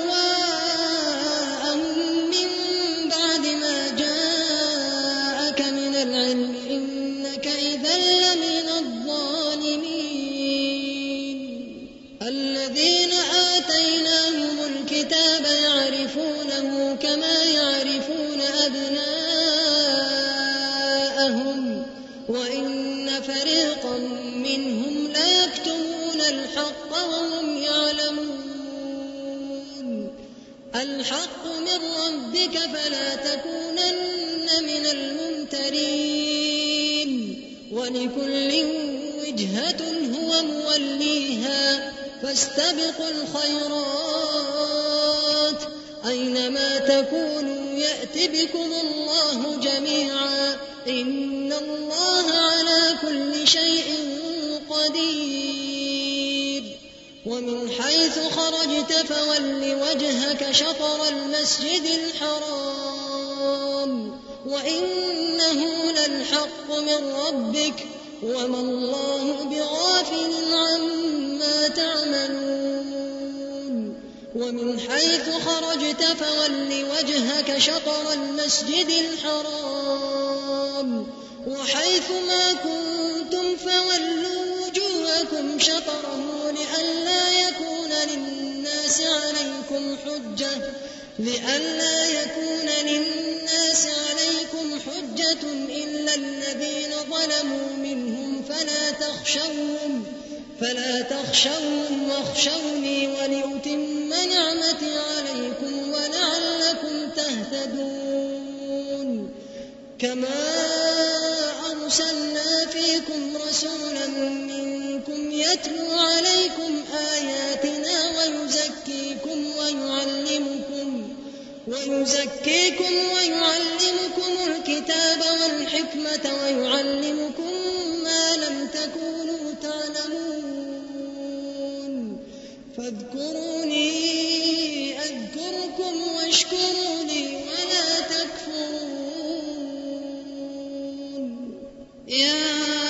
أهواءهم من بعد ما جاءك من العلم إنك إذا لمن الظالمين الذين آتيناهم الكتاب يعرفونه كما يعرفون أبناءهم وإن فريقا منهم لا يكتمون الحق وهم يعلمون الحق من ربك فلا تكونن من الممترين ولكل وجهة هو موليها فاستبقوا الخيرات أينما تكونوا يأت بكم الله جميعا إن الله على كل شيء قدير ومن حيث خرجت فول وجهك شطر المسجد الحرام وإنه للحق من ربك وما الله بغافل عما تعملون ومن حيث خرجت فول وجهك شطر المسجد الحرام وحيث ما كنتم فولوا وجوهكم شطره لئلا يكون للناس عليكم حجة إلا الذين ظلموا منهم فلا تخشوهم واخشوني ولأتم نعمتي عليكم ولعلكم تهتدون كما أرسلنا فيكم رسولا منكم يتلو عليكم آياتنا ويعلمكم الكتاب والحكمة ويعلمكم ما لم تكونوا تعلمون فاذكروني أذكركم واشكروا لي ولا تكفرون يا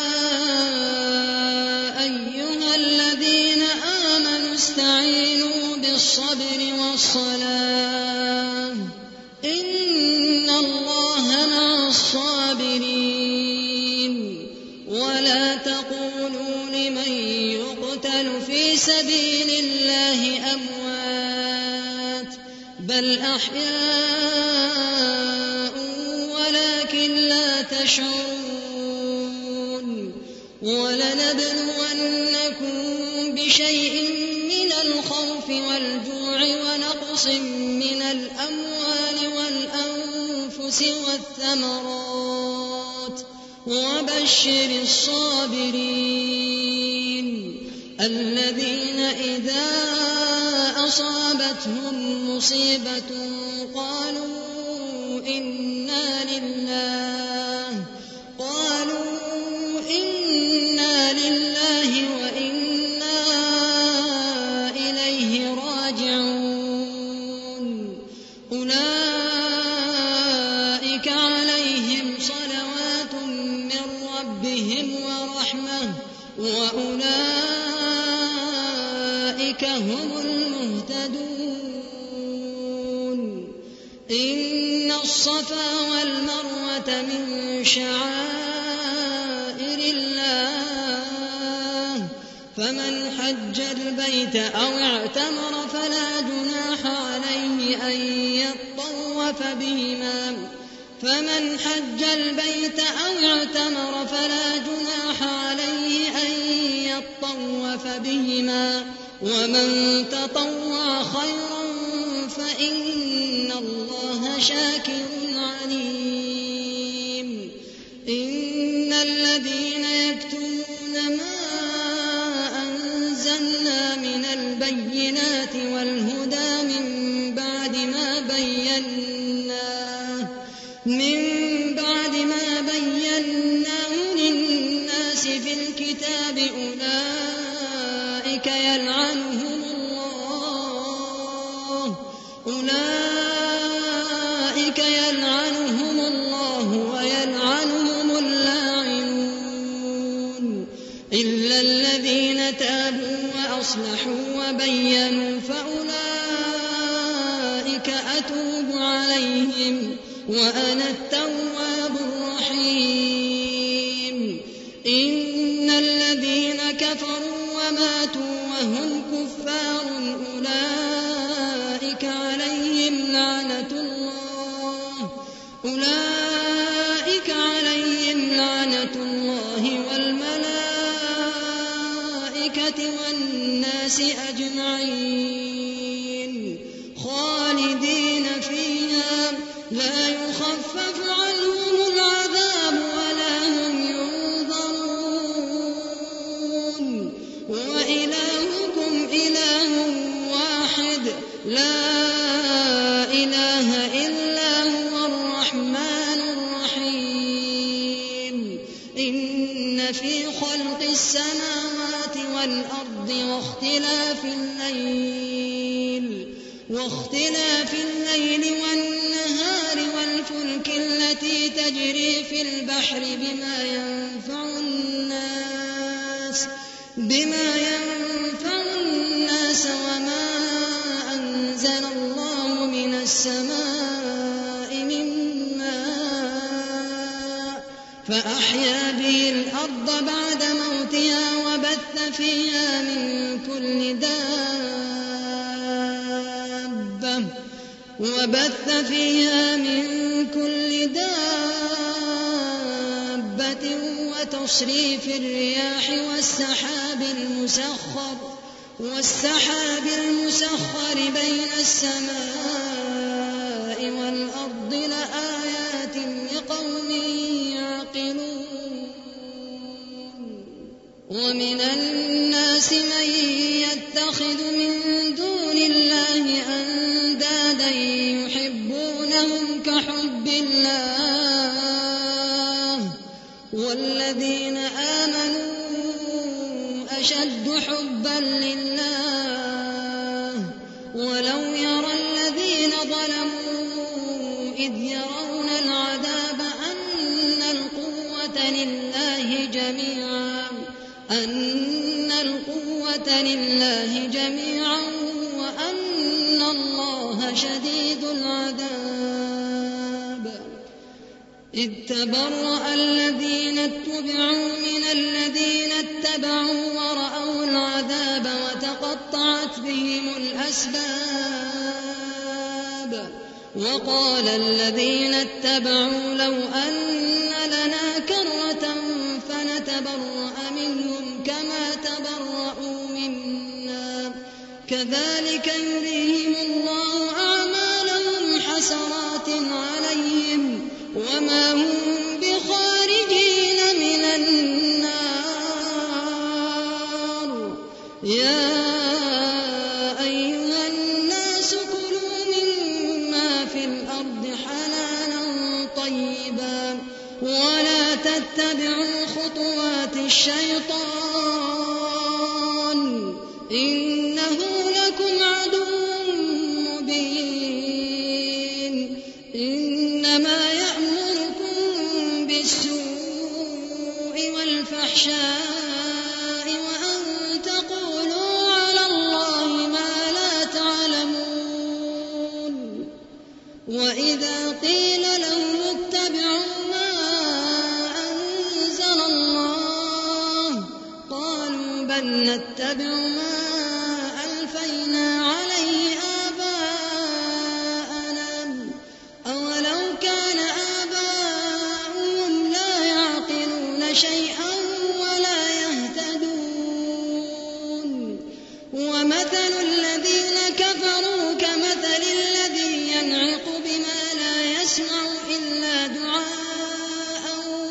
أيها الذين آمنوا استعينوا بالصبر والصلاة إن الله مع الصابرين ولا تقولوا لمن يقتل في سبيل الله أموات بل أحياء ولكن لا تشعرون ولنبلونكم بشيء من الخوف والجوع ونقص من الأموال والأنفس والثمرات وبشر الصابرين الذين إذا أصابتهم مصيبة قالوا إنا لله وإنا إليه راجعون أولئك عليهم صلوات من ربهم ورحمة وأولئك هم المهتدون إن الصفا والمروة من شعائر الله فمن حج البيت أو اعتمر فلا جناح عليه أن يطوف بهما ومن تطوع خيرا فإن الله شاكر عليم إن الذين يكتمون ما أنزلنا من البينات والهدى من بعد ما بيناه للناس في الكتاب أولئك يلعنهم الله ويلعنهم اللاعنون إلا الذين تابوا وأصلحوا وبينوا فأولئك أتوب عليهم وأنا التواب الرحيم إن الذين كفروا وماتوا وهم كفار أولئك عليهم لعنة الله والملائكة والناس أجمعين خالدين فيها لا يخفف عنهم العذاب ولا هم ينظرون وإلهكم السماوات والأرض واختلاف الليل والنهار والفلك التي تجري في البحر بما ينفع الناس وما أنزل الله من السماء من ماء فأحيا به الأرض بعد موتها وبث فيها من كل دابة وتصريف الرياح والسحاب المسخر بين السماء والأرض لآيات لقوم يعقلون ومن الناس من يتخذ من دون الله أندادا يحبونهم كحب الله والذين آمنوا أشد حبا لله ولو يرى الذين ظلموا إذ يرون العذاب أن القوة لله جميعا وأن الله شديد العذاب إذ تبرأ الذين اتبعوا من الذين اتبعوا ورأوا العذاب وتقطعت بهم الأسباب وقال الذين اتبعوا لو أن لنا كرة فنتبرأ منهم كما تبرأوا منا كذلك يريهم الله أعمالهم حسرات عليهم وما هم بخارجين من النار يا أيها الناس كلوا مما في الأرض حلالا طيبا ولا تتبعوا خطوات الشيطان إنه لكم عدو مبين إنما يأمركم بالسوء والفحشاء وأن تقولوا على الله ما لا تعلمون وإذا قيل لهم اتبعوا ما أنزل الله قالوا بل نتبع ما ألفينا عليه آباءنا أولو كان آباؤهم لا يعقلون شيئا ولا يهتدون ومثل الذين كفروا كمثل الذي ينعق بما لا يسمع إلا دعاء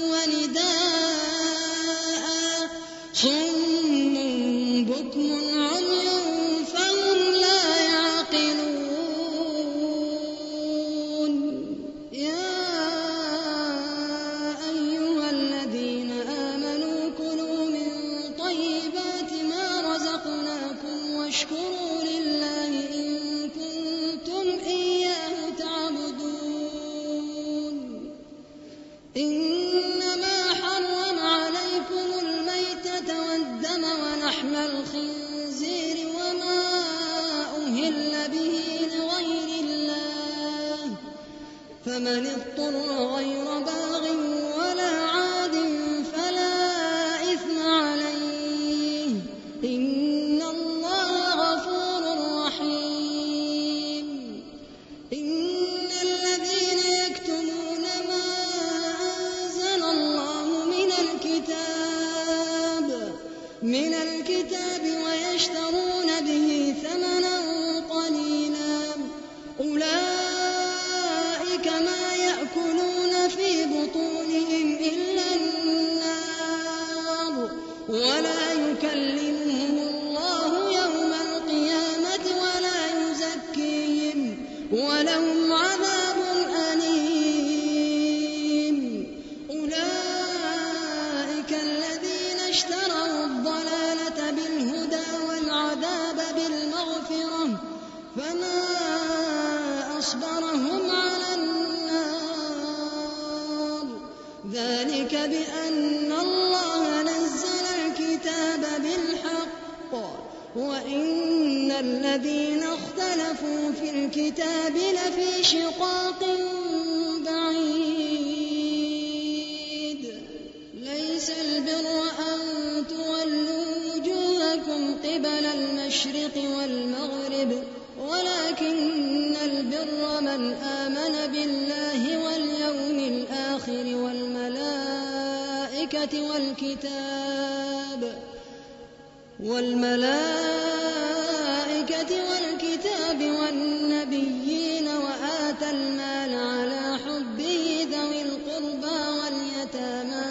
ونداء صم بكم عمي فهم لا يعقلون يا أيها الذين آمنوا كلوا من طيبات ما رزقناكم واشكروا لله إن كنتم إياه تعبدون إنما حرم عليكم الميتة والدم ولحم الخنزير وما أهل به لغير الله فمن اضطر غير باغ ولا عاد فلا إثم عليه إن الله غفور رحيم إن الذين يكتمون ما أنزل الله من الكتاب ويشترون به ثمنا قليلا أولئك ما يأكلون في بطونهم إلا النار ولا يكلمهم الله يوم القيامة ولا يزكيهم ولهم عذاب أليم أولئك الذين اشتروا وأصبرهم على النار. ذلك بأن الله نزل الكتاب بالحق وإن الذين اختلفوا في الكتاب لفي شقاق بعيد. ليس البر أن تولوا وجوهكم قبل المشرق والمغرب ولكن البر من آمن بالله واليوم الآخر والملائكة والكتاب والنبيين وآتى المال على حبه ذوي القربى واليتامى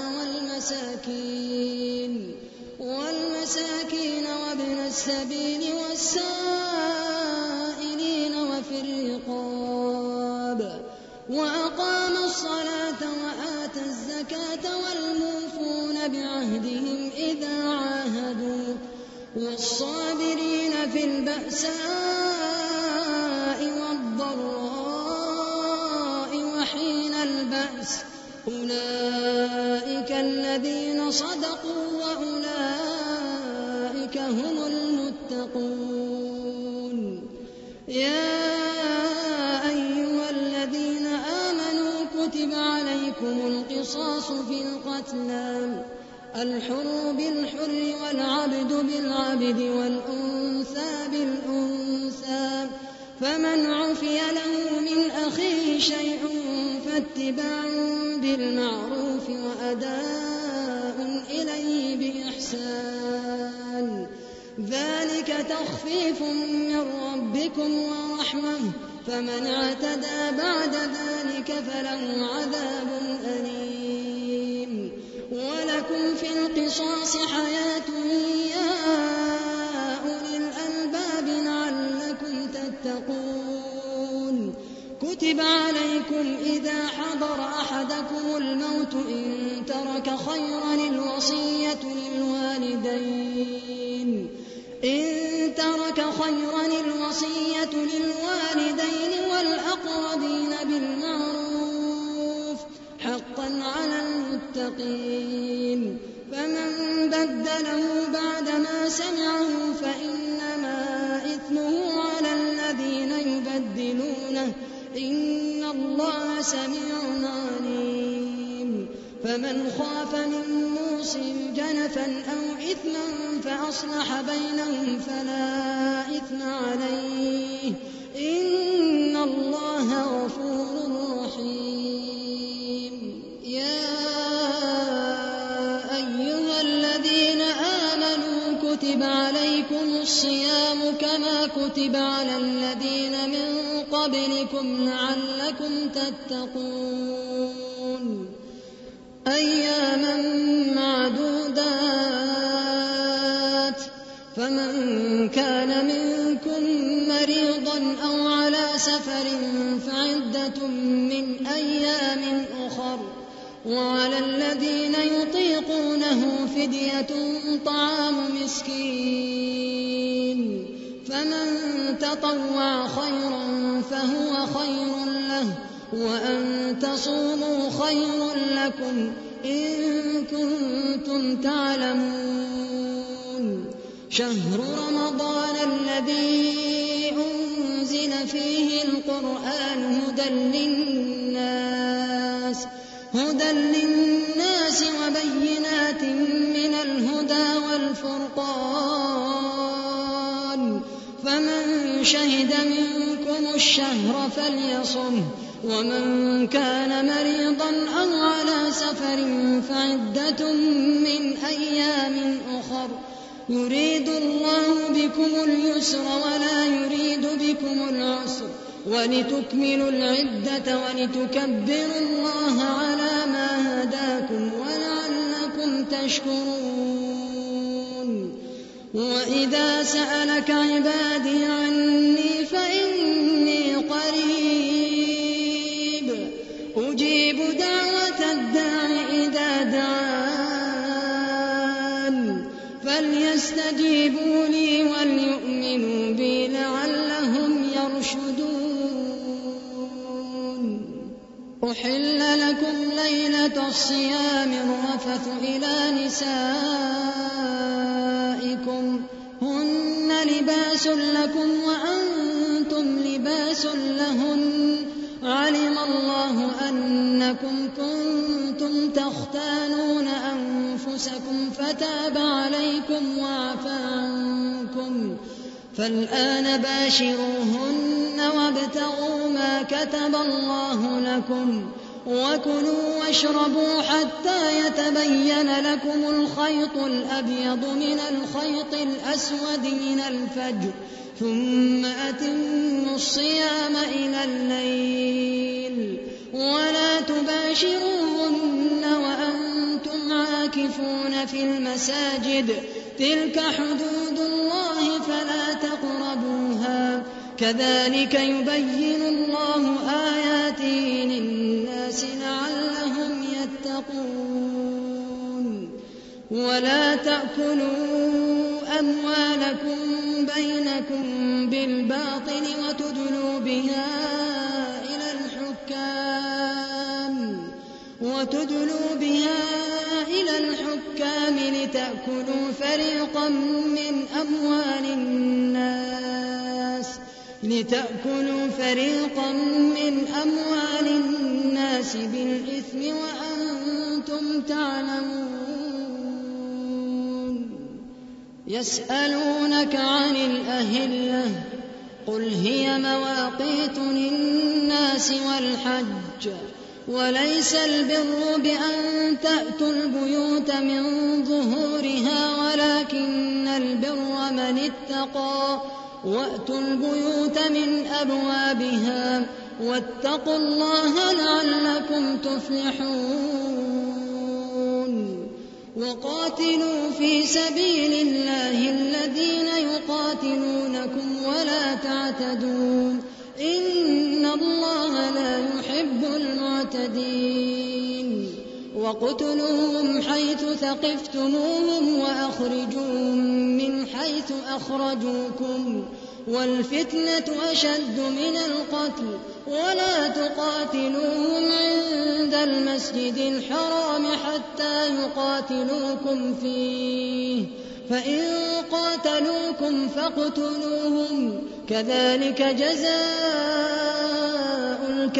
والمساكين وابن السبيل والسائلين وفي الرقاب وأقام الصلاة وآتى الزكاة والموفون بعهدهم إذا عاهدوا والصابرين في البأساء والضراء وحين البأس أولئك الذين صدقوا وأولئك هم المتقون. يا أيها الذين آمنوا كتب عليكم القصاص في القتلى الحر بالحر والعبد بالعبد والأنثى بالأنثى فمن عفي له من أخيه شيء فاتباع بالمعروف وأداء إليه بإحسان ذلك تخفيف من ربكم ورحمة فمن اعتدى بعد ذلك فله عذاب أليم. ولكم في القصاص حياة يا أولي الألباب لعلكم تتقون. كتب عليكم إذا حضر أحدكم الموت إن ترك خيرا الوصية للوالدين والأقربين بالمعروف حقا على المتقين. فمن بدله بعدما سمعه فإنما إثمه على الذين يبدلونه إن الله سميع عليم. فمن خاف من موص جنفا أو إثما فأصلح بينهم فلا إثم عليه إن الله غفور رحيم. يا أيها الذين آمنوا كتب عليكم الصيام كما كتب على الذين من قبلكم لعلكم تتقون. أياما معدودات فمن كان منكم مريضا أو على سفر فعدة من أيام أخر وعلى الذين يطيقونه فدية طعام مسكين فمن تطوع خيرا فهو خير له وأن تصوموا خير لكم إن كنتم تعلمون. شهر رمضان الذي أنزل فيه القرآن هدى للناس وبينات من الهدى والفرقان فمن شهد منكم الشهر فليصمه ومن كان مريضا أو على سفر فعدة من أيام أخر يريد الله بكم اليسر ولا يريد بكم العسر ولتكملوا العدة ولتكبروا الله على ما هداكم ولعلكم تشكرون. وإذا سألك عبادي عني فإني قريب أجيب دعوة الداع إذا دعان فليستجيبوا لي وليؤمنوا بي لعلهم يرشدون. أحل لكم ليلة الصيام الرفث إلى نسائكم هن لباس لكم وأنتم لباس لهن علم الله أنكم كنتم تختانون أنفسكم فتاب عليكم وعفى عنكم فالآن باشروهن وابتغوا ما كتب الله لكم وكلوا واشربوا حتى يتبين لكم الخيط الأبيض من الخيط الأسود من الفجر ثم أتموا الصيام إلى الليل ولا تباشروهن وأنتم عاكفون في المساجد تلك حدود الله فلا تقربوها كذلك يبين الله آياته للناس لعلهم يتقون ولا تأكلوا أموالكم بينكم بالباطل وتدلوا بها إلى الحكام لتأكلوا فريقا من أموال الناس بالإثم وأنتم تعلمون يسألونك عن الأهلة قل هي مواقيت للناس والحج وليس البر بأن تأتوا البيوت من ظهورها ولكن البر من اتقى وأتوا البيوت من أبوابها واتقوا الله لعلكم تفلحون وقاتلوا في سبيل الله الذين يقاتلونكم ولا تعتدوا إن الله لا يحب المعتدين وقتلوهم حيث ثقفتموهم وأخرجوهم من حيث أخرجوكم والفتنة أشد من القتل ولا تقاتلوهم عند المسجد الحرام حتى يقاتلوكم فيه فإن قاتلوكم فاقتلوهم كذلك جزاء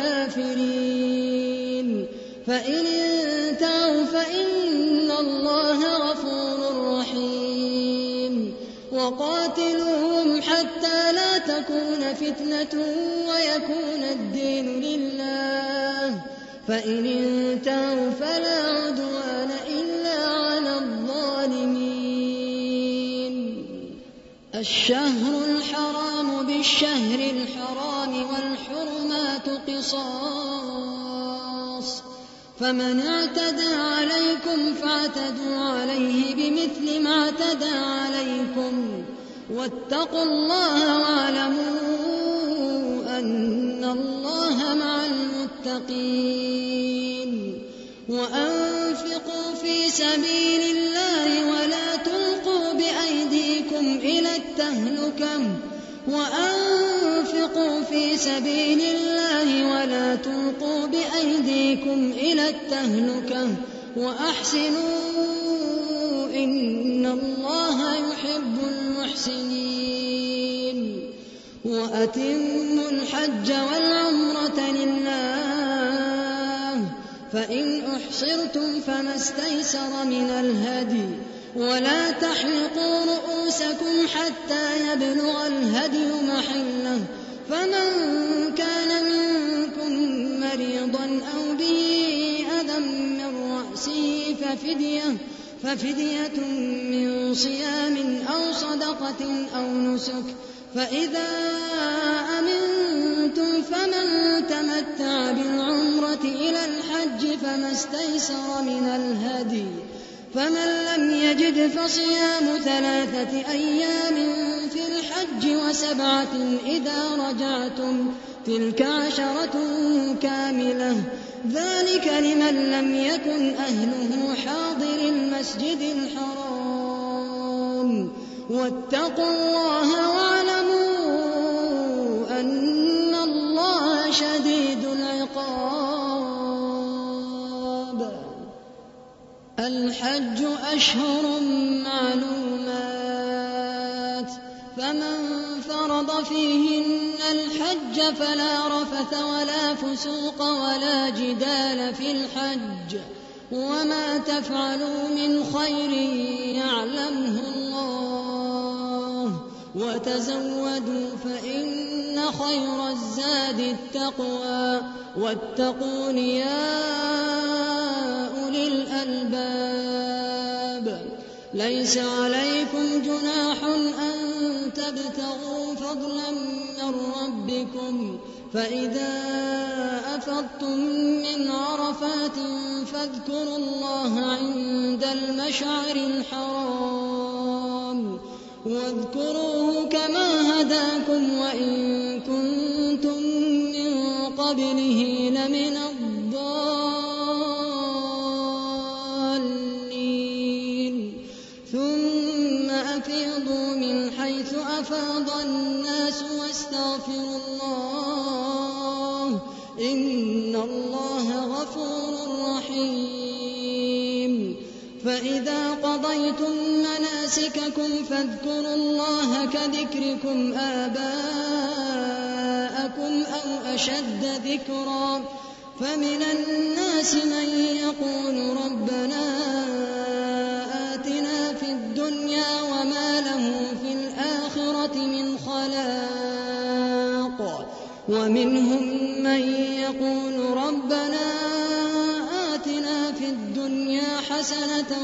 الكافرين فإن انتهوا فإن الله غفور رحيم وقاتلوهم حتى لا تكون فتنة ويكون الدين لله فإن انتهوا فلا عدوان إلا على الظالمين الشهر الحرام بالشهر الحرام والحرمات قصاص فمن اعتدى عليكم فاعتدوا عليه بمثل ما اعتدى عليكم واتقوا الله واعلموا أن الله مع المتقين وأنفقوا في سبيل الله ولا تلقوا بأيديكم إلى التهلكة وأنفقوا في سبيل الله ولا تلقوا بأيديكم إلى التهلكة وأحسنوا إن الله يحب المحسنين وأتموا الحج والعمرة لله فإن أحصرتم فما استيسر من الهدي ولا تحلقوا رؤوسكم حتى يبلغ الهدي محله فمن كان منكم مريضا أو به أذى من رأسه ففدية من صيام أو صدقة أو نسك فإذا أمنتم فمن تمتع بالعمرة إلى الحج فما استيسر من الهدي فمن لم يجد فصيام 3 أيام في الحج و7 إذا رجعتم تلك 10 كاملة ذلك لمن لم يكن أهله حاضر المسجد الحرام واتقوا الله واعلموا أن الله شديد العقاب الحج أشهر معلومات، فمن فرض فيهن الحج فلا رفث ولا فسوق ولا جدال في الحج، وما تفعلوا من خير يعلمه الله، وتزودوا فإن خير الزاد التقوى، واتقون يا أولي الألباب. ليس عليكم جناح أن تبتغوا فضلا من ربكم، فإذا أفضتم من عرفات فاذكروا الله عند المشعر الحرام، واذكروه كما هداكم وإن كنتم من قبله لمن الضالين. ثم أفيضوا من حيث أفاض الناس واستغفروا الله، إن الله غفور رحيم. فإذا قضيتم مناسككم فاذكروا الله كذكركم آباءكم أو أشد ذكرا، فمن الناس من يقول ربنا آتنا في الدنيا وما له في الآخرة من خلاق، ومنهم من يقول ربنا آتنا في الدنيا حسنة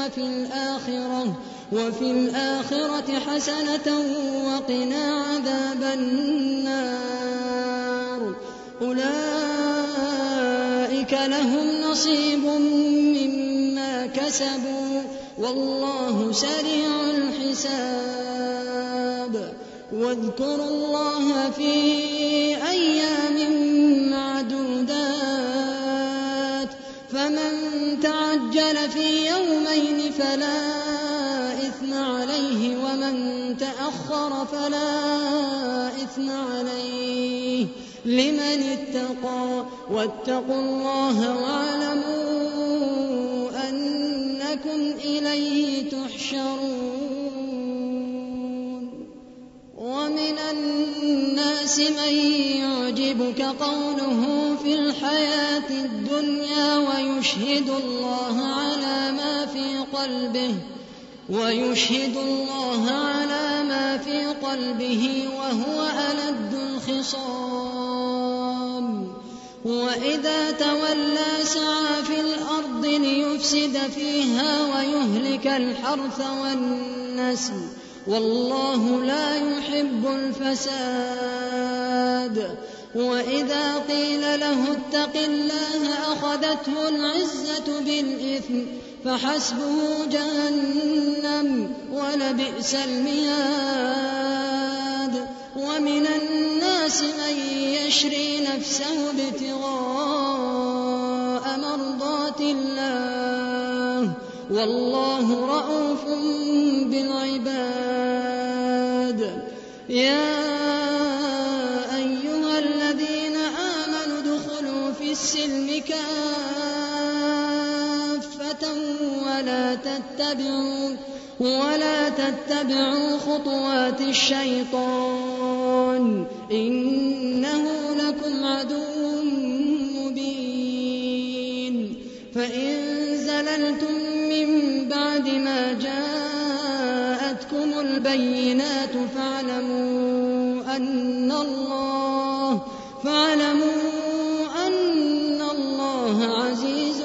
وفي الآخرة حسنة وقنا عذاب النار. أولئك لهم نصيب مما كسبوا والله سريع الحساب. واذكروا الله في أيام معدودات، فمن تعجل في يومين فلا إثم عليه، ومن تأخر فلا إثم عليه لمن اتقى. واتقوا الله واعلموا أنكم إليه تحشرون. ومن الناس من يعجبك قوله في الحياة الدنيا ويشهد الله على ما في قلبه وهو ألد الخصام. وإذا تولى سعى في الأرض ليفسد فيها ويهلك الحرث والنسل، والله لا يحب الفساد. وإذا قيل له اتق الله أخذته العزة بالإثم فحسبه جهنم ولبئس المهاد. ومن الناس من يشري نفسه ابتغاء مرضات الله والله رءوف بالعباد. يا أيها الذين آمنوا ادخلوا في السلم كافة ولا تتبعوا خطوات الشيطان إنه لكم عدو مبين. فإن زللتم من بعد ما جاءتكم البينات فاعلموا أن الله عزيز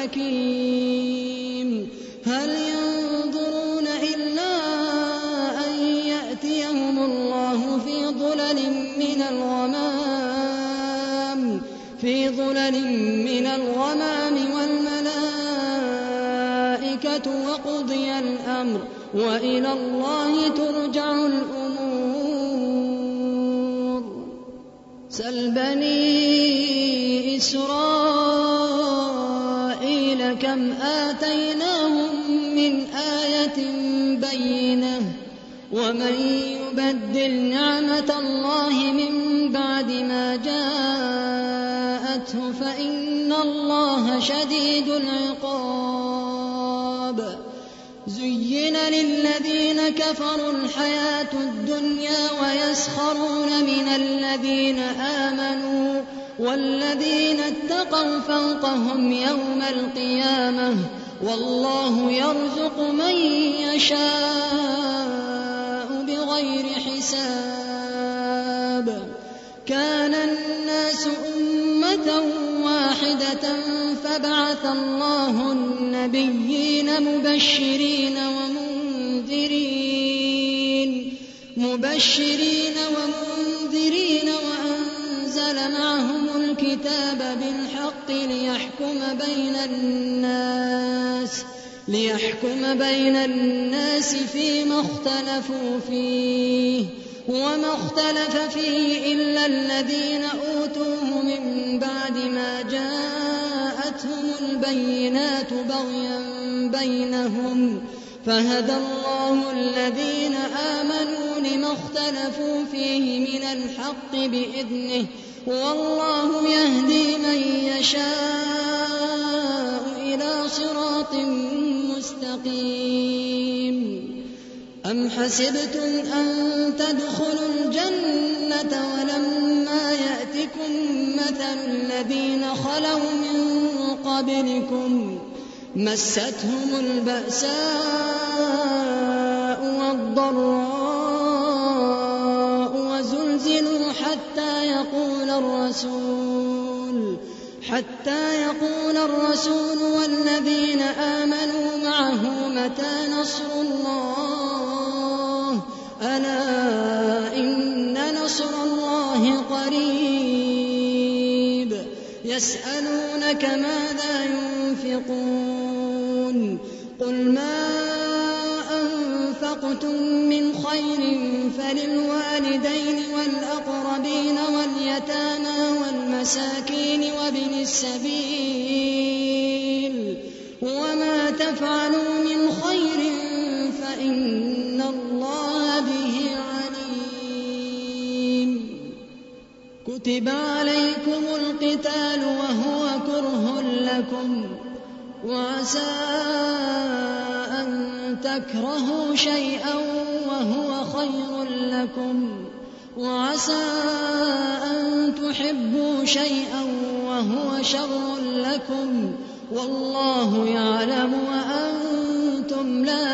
حكيم. هل ينظرون إلا أن يأتيهم الله في ظلل من الغمام والملائكة وقضي الأمر وإلى الله ترجع الأمور. سل بني إسرائيل كم آتيناهم من آية بينة ومن يبدل نعمة الله من بعد ما جاءته فإن الله شديد العقاب. زين للذين كفروا الحياة الدنيا ويسخرون من الذين آمنوا والذين اتقوا فوقهم يوم القيامة والله يرزق من يشاء بغير حساب. كان الناس أمة واحدة فبعث الله النبيين مبشرين ومنذرين وأنزل معهم الكتاب بالحق ليحكم بين الناس فيما اختلفوا فيه وما اختلف فيه إلا الذين أوتوه من بعد ما جاءتهم البينات بغيا بينهم فهدى الله الذين آمنوا لما اختلفوا فيه من الحق بإذنه والله يهدي من يشاء إلى صراط مستقيم. أم حسبتم أن تدخلوا الجنة ولما يأتكم مثل الذين خلوا من قبلكم مستهم البأساء والضراء وزلزلوا حتى يقول الرسول والذين آمنوا معه متى نصر الله ألا إن نصر الله قريب. يسألونك ماذا ينفقون قل ما أنفقتم من خير فللوالدين والأقربين واليتامى والمساكين وابن السبيل وما تفعلوا من خير فإن الله به عليم. كتب عليكم القتال وهو كره لكم وعسى أن تكرهوا شيئا وهو خير لكم وعسى أن تحبوا شيئا وهو شر لكم والله يعلم وأنتم لا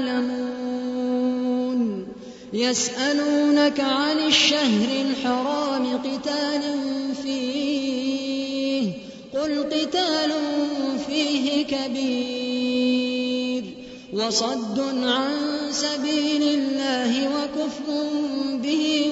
تعلمون. يسألونك عن الشهر الحرام قتال فيه قل قتال فيه كبير وصد عن سبيل الله وكفر به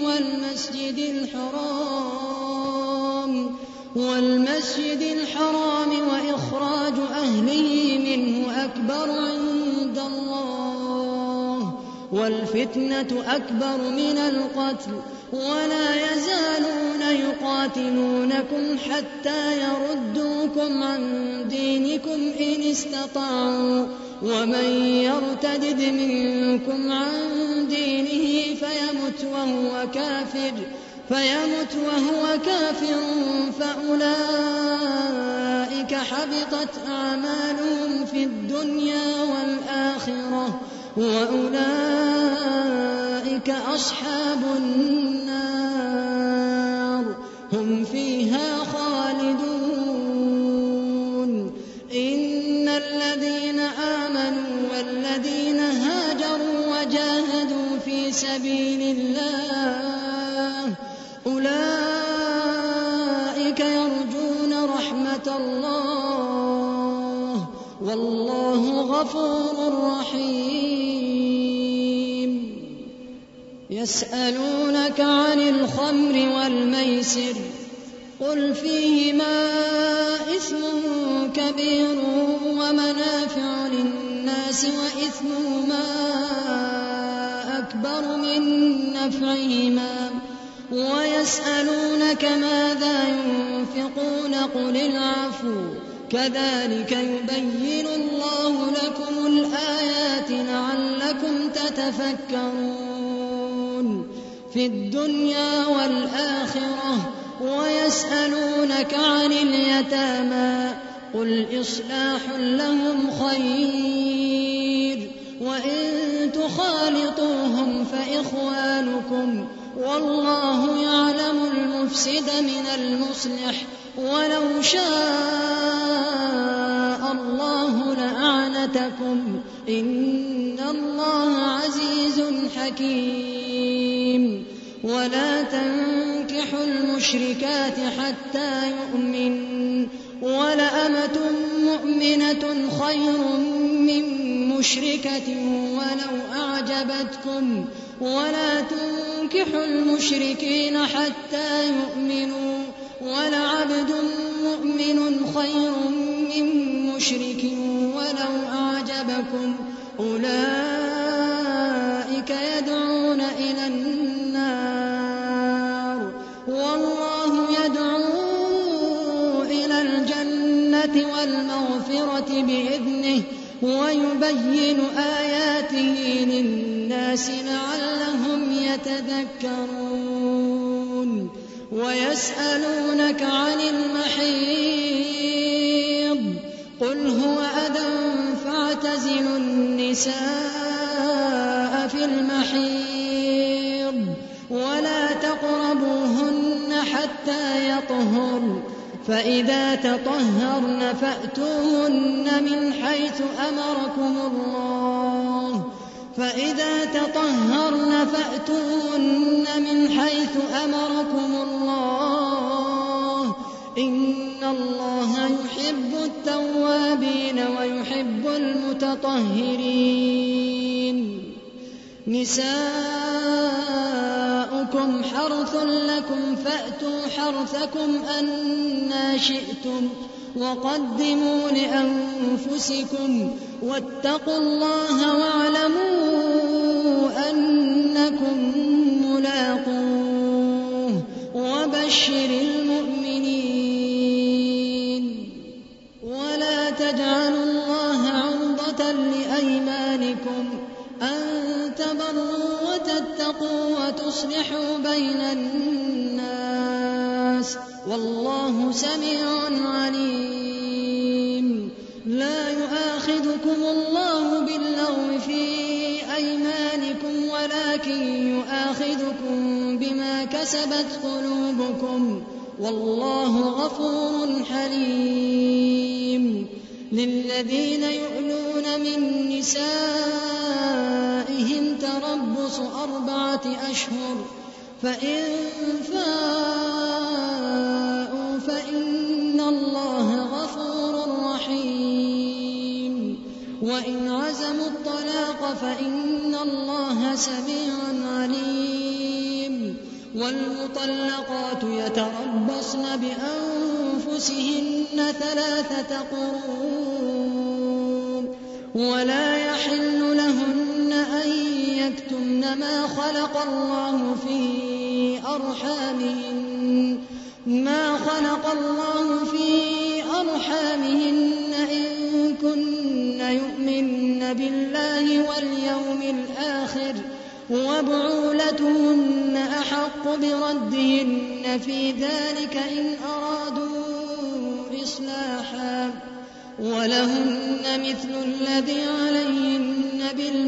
والمسجد الحرام وإخراج أهله منه أكبر عند الله والفتنة أكبر من القتل ولا يزالون يقاتلونكم حتى يردوكم عن دينكم إن استطاعوا ومن يرتد منكم عن دينه فيمت وهو كافر فأولئك حبطت أعمالهم في الدنيا والآخرة وأولئك أصحاب النار هم فيها خالدون. إن الذين آمنوا والذين هاجروا وجاهدوا في سبيل الله أولئك يرجون رحمة الله والله غفور رحيم. يسألونك عن الخمر والميسر قل فيهما إثم كبير ومنافع للناس وإثمهما أكبر من نفعهما ويسألونك ماذا ينفقون قل العفو كذلك يبين الله لكم الآيات لعلكم تتفكرون في الدنيا والآخرة. ويسألونك عن اليتامى قل إصلاح لهم خير وإن تخالطوهم فإخوانكم والله يعلم المفسد من المصلح ولو شاء الله لأعنتكم إن الله عزيز حكيم ولا تنكحوا المشركات حتى يؤمنوا ولأمة مؤمنة خير من مشركة ولو أعجبتكم ولا تنكحوا المشركين حتى يؤمنوا ولعبد مؤمن خير من مشرك ولو أعجبكم أولئك يدعون إلى النار والله يدعو إلى الجنة والمغفرة بإذنه ويبين آياته للناس لعلهم يتذكرون ويسألونك عن المحيض قل هو أذى فاعتزلوا النساء في المحيض ولا تقربوهن حتى يطهرن فإذا تطهرن فأتوهن من حيث أمركم الله إن الله يحب التوابين ويحب المتطهرين نساؤكم حرث لكم فأتوا حرثكم أنى شئتم وقدموا لأنفسكم واتقوا الله واعلموا أنكم ملاقوه وبشر المؤمنين ولا تجعلوا الله عرضة لأيمانكم أن تبروا وتتقوا وتصلحوا بين الناس والله سميع عليم لا يؤاخذكم الله باللغو في أيمانكم ولكن يؤاخذكم بما كسبت قلوبكم والله غفور حليم للذين يؤلون من نسائهم تربص 4 أشهر فإن فاءوا فإن الله غفور رحيم وإن عزموا الطلاق فإن الله سميع عليم والمطلقات يتربصن بأنفسهن 3 قروء ولا يحل لهن أن يكتمن ما خلق الله في أرحامهن إن كن يؤمن بالله واليوم الآخر وبعولتهن أحق بردهن في ذلك إن أرادوا إصلاحا ولهن مثل الذي عليهن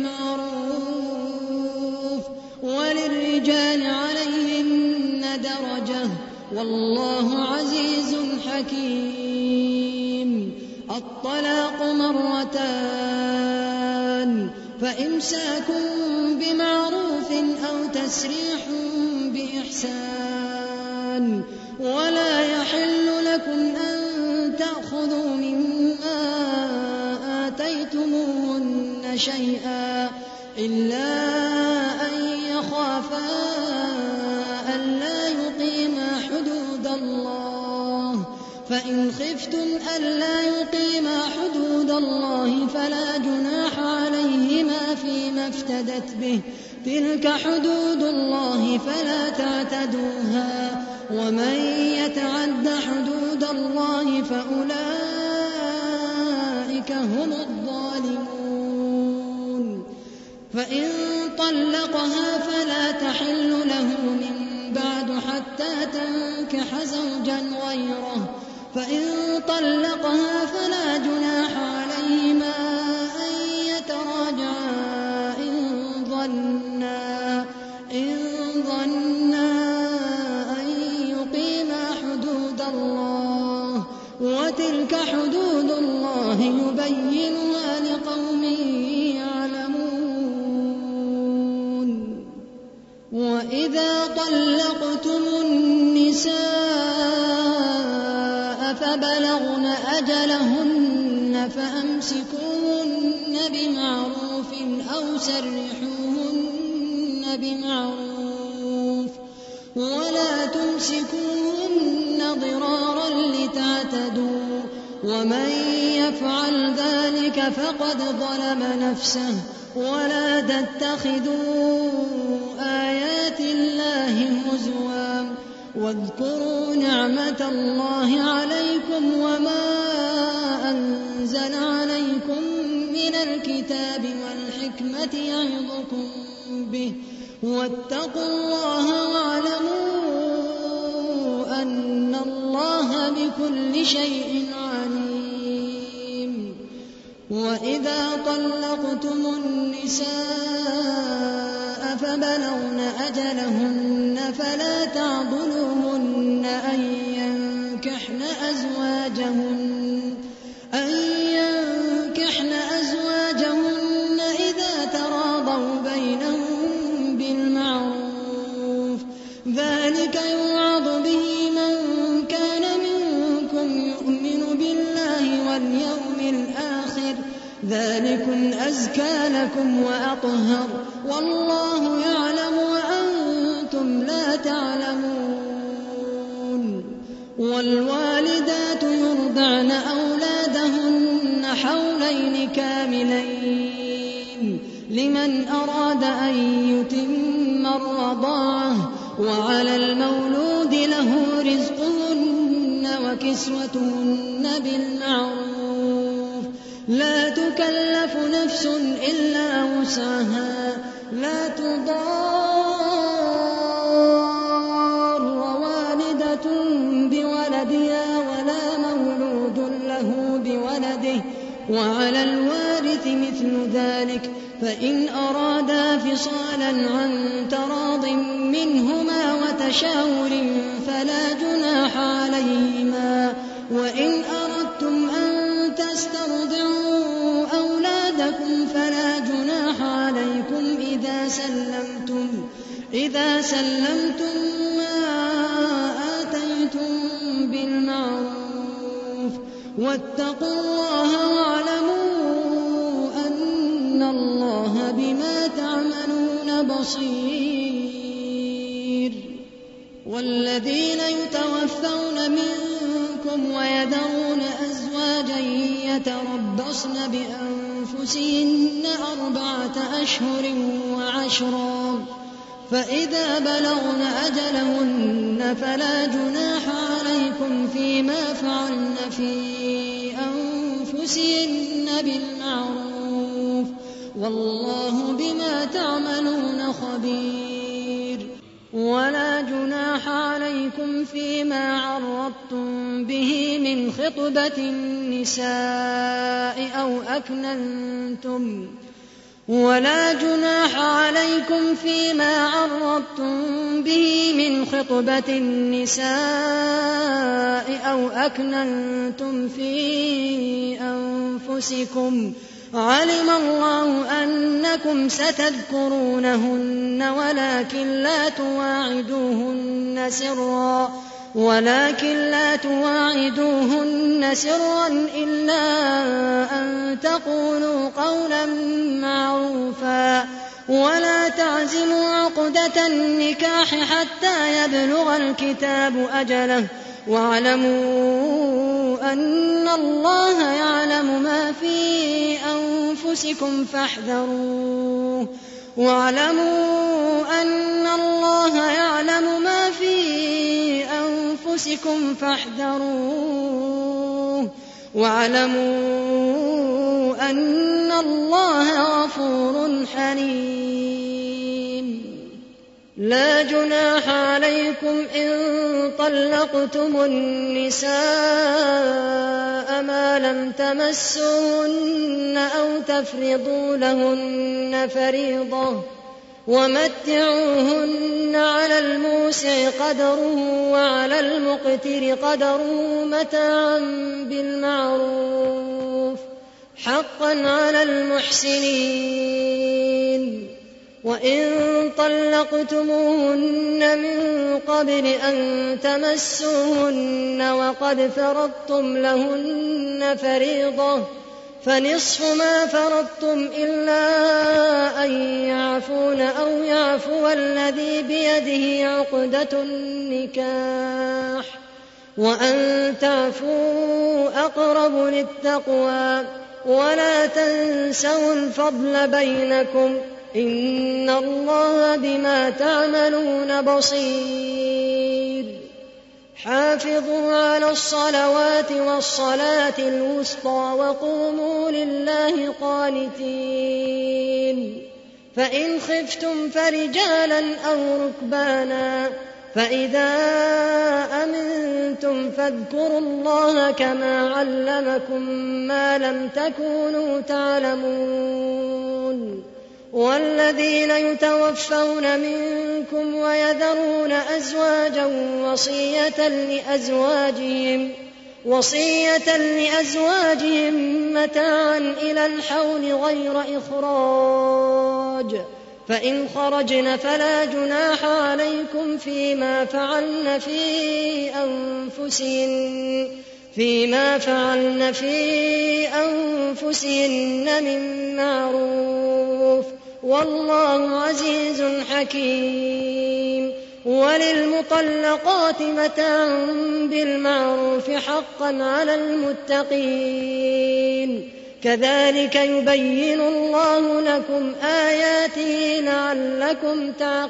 بالمعروف وللرجال عليهن درجة والله عزيز حكيم الطلاق 2 فإمساك بمعروف أو تسريح بإحسان ولا يحل لكم أن تأخذوا مما آتيتموهن شيئا إلا أن يخافا ألا يقيما حدود الله فإن خفتم ألا يقيما حدود الله فلا جناح عليهما فيما افتدت به تلك حدود الله فلا تعتدوها ومن يتعد حدود الله فأولئك هم الظالمون فإن طلقها فلا تحل له من بعد حتى تنكح زوجا غيره فإن طلقها فلا جناح عليهما أن يتراجعا ظنا أن يقيما حدود الله، وتلك حدود الله يبينها لقوم يعلمون. وإذا طلقتم النساء فبلغن أجلهن فأمسكوهن بمعروف أو سرحوهن بمعروف، ولا تمسكوهن ضرارا لتعتدوا، ومن يفعل ذلك فقد ظلم نفسه. ولا تتخذوا آيات الله هزوا، واذكروا نعمة الله عليكم وما أنزل عليكم من الكتاب والحكمة يعظكم به، واتقوا الله واعلموا أن الله بكل شيء عليم. وإذا طلقتم النساء فبلغن أجلهن فلا تعضلوهن أن ينكحن أزواجهن إذا تراضوا بينهم بالمعروف، ذلك يوعظ به من كان منكم يؤمن بالله واليوم الآخر، ذلكم أزكى لكم وأطهر، والله يعلم وأنتم لا تعلمون. والوالدات يرضعن أولادهن حولين كاملين لمن أراد أن يتم الرضاعة، وعلى المولود له رزقهن وكسوتهن بالمعروف، لا تكلف نفس إلا وسعها، لا تضار والدة بولدها ولا مولود له بولده، وعلى الوارث مثل ذلك، فإن أرادا فصالا عن تراض منهما وتشاور فلا جناح عليهما. وإن أردتم أن تسترضعوا أولادكم فلا جناح عليكم إذا سلمتم ما آتيتم بالمعروف، واتقوا الله واعلموا أن الله بما تعملون بصير. والذين يتوفون منكم ويذرون أزواجا يتربصن بأنفسهن 4 أشهر وعشرا، فإذا بلغن أجلهن فلا جناح عليكم فيما فعلن في أنفسهن بالمعروف، والله بما تعملون خبير. ولا جناح عليكم فيما عرضتم به من خطبة النساء أو أكننتم في أنفسكم، علم الله أنكم ستذكرونهن ولكن لا تواعدوهن سرا إلا أن تقولوا قولا معروفا، ولا تعزموا عقدة النكاح حتى يبلغ الكتاب أجله، واعلموا أن الله يعلم ما في أنفسكم فاحذروه، واعلموا أن الله غفور حليم. لا جناح عليكم إن طلقتم النساء ما لم تمسوهن أو تفرضوا لهن فريضة، ومتعوهن على الموسع قدره وعلى المقتر قدره متاعا بالمعروف حقا على المحسنين. وإن طلقتموهن من قبل أن تمسوهن وقد فرضتم لهن فريضة فنصف ما فرضتم إلا أن يعفون أو يعفو الذي بيده عقدة النكاح وأن تعفوا أقرب للتقوى ولا تنسوا الفضل بينكم إن الله بما تعملون بصير. حافظوا على الصلوات والصلاة الوسطى وقوموا لله قانتين. فإن خفتم فرجالا أو ركبانا فإذا أمنتم فاذكروا الله كما علمكم ما لم تكونوا تعلمون. والذين يتوفون منكم ويذرون أزواجا وصية لأزواجهم متاعا إلى الحول غير إخراج فإن خرجن فلا جناح عليكم فيما فعلن في أنفسهن من معروف والله عزيز حكيم. وللمطلقات متاع بالمعروف حقا على المتقين كذلك يبين الله لكم آياته لعلكم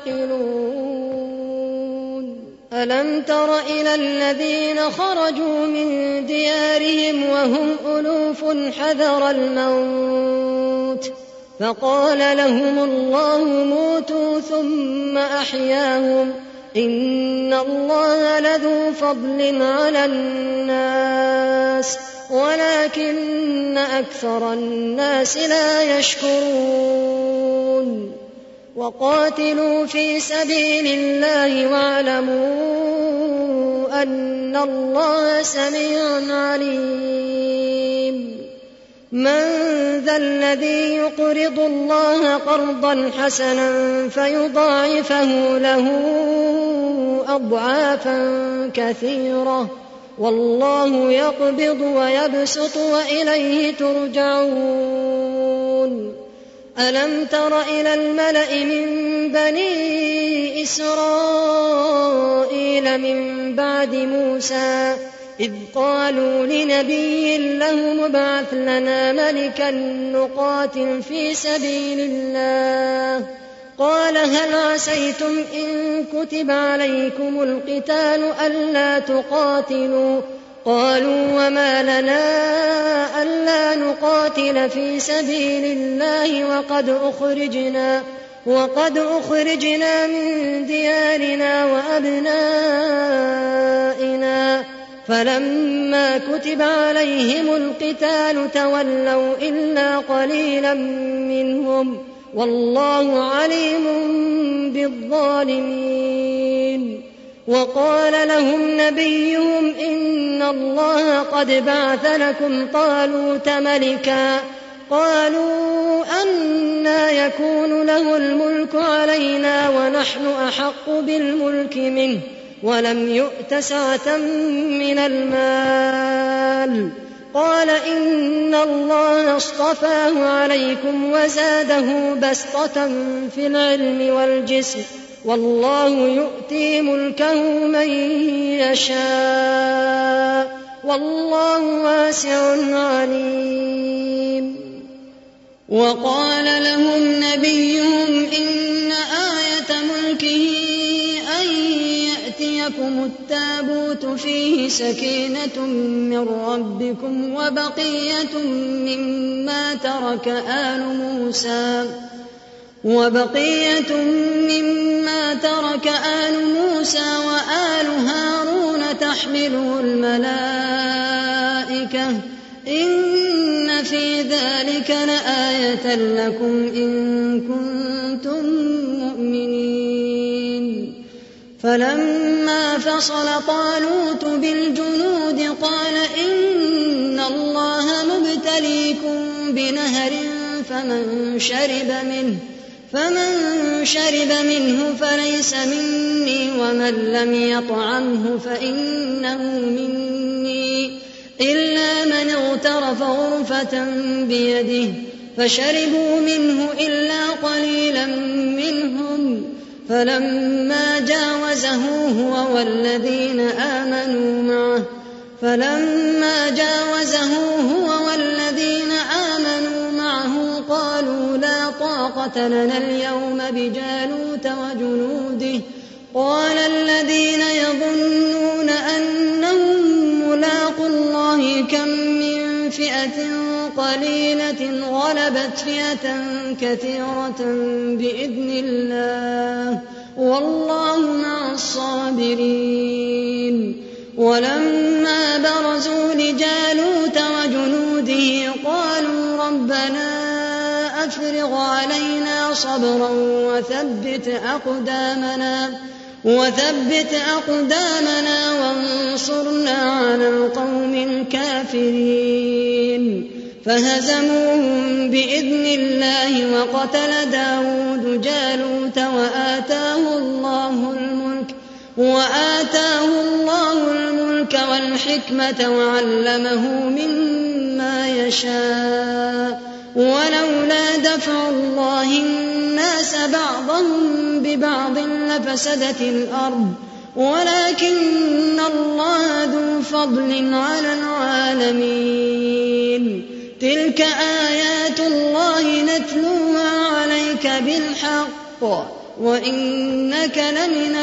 تعقلون. ألم تر إلى الذين خرجوا من ديارهم وهم ألوف حذر الموت فقال لهم الله موتوا ثم أحياهم إن الله لذو فضل على الناس ولكن أكثر الناس لا يشكرون. وقاتلوا في سبيل الله واعلموا أن الله سميع عليم. من ذا الذي يقرض الله قرضا حسنا فيضاعفه له أضعافا كثيرة والله يقبض ويبسط وإليه ترجعون. ألم تر إلى الملأ من بني إسرائيل من بعد موسى إذ قالوا لنبي له ابعث لنا ملكا نقاتل في سبيل الله قال هل عسيتم إن كتب عليكم القتال ألا تقاتلوا قالوا وما لنا ألا نقاتل في سبيل الله وقد أخرجنا من ديارنا وأبنائنا فلما كتب عليهم القتال تولوا إلا قليلا منهم والله عليم بالظالمين. وقال لهم نبيهم إن الله قد بعث لكم طالوت ملكا قالوا أنى يكون له الملك علينا ونحن أحق بالملك منه ولم يؤت سعة من المال قال إن الله اصطفاه عليكم وزاده بسطة في العلم والجسم والله يؤتي ملكه من يشاء والله واسع عليم. وقال لهم نبيهم إن آية ملكه أن يأتيكم التابوت فيه سكينة من ربكم وبقية مما ترك آل موسى وآل هارون تحمله الملائكة إن في ذلك لآية لآية لكم إن كنتم مؤمنين. فلما فصل طالوت بالجنود قال إن الله مبتليكم بنهر فمن شرب منه فليس مني ومن لم يطعمه فإنه مني إلا من اغترف غرفة بيده فشربوا منه إلا قليلا منهم. فلما جاوزه هو والذين آمنوا معه قالوا لا طاقة لنا اليوم بجالوت وجنوده. قال الذين يظنون أنهم ملاقو الله كم من فئة قليلة غلبت فئة كثيرة بإذن الله والله مع الصابرين. ولما برزوا لجالوت وجنوده قالوا ربنا أفرغ علينا صبرا وثبت أقدامنا وانصرنا على القوم الكافرين. فهزموهم بإذن الله وقتل داود جالوت وآتاه الله الملك والحكمة وعلمه مما يشاء. ولولا دفع الله الناس بعضهم ببعض لفسدت الأرض ولكن الله ذو فضل على العالمين. تلك آيات الله نتلوها عليك بالحق وإنك لمن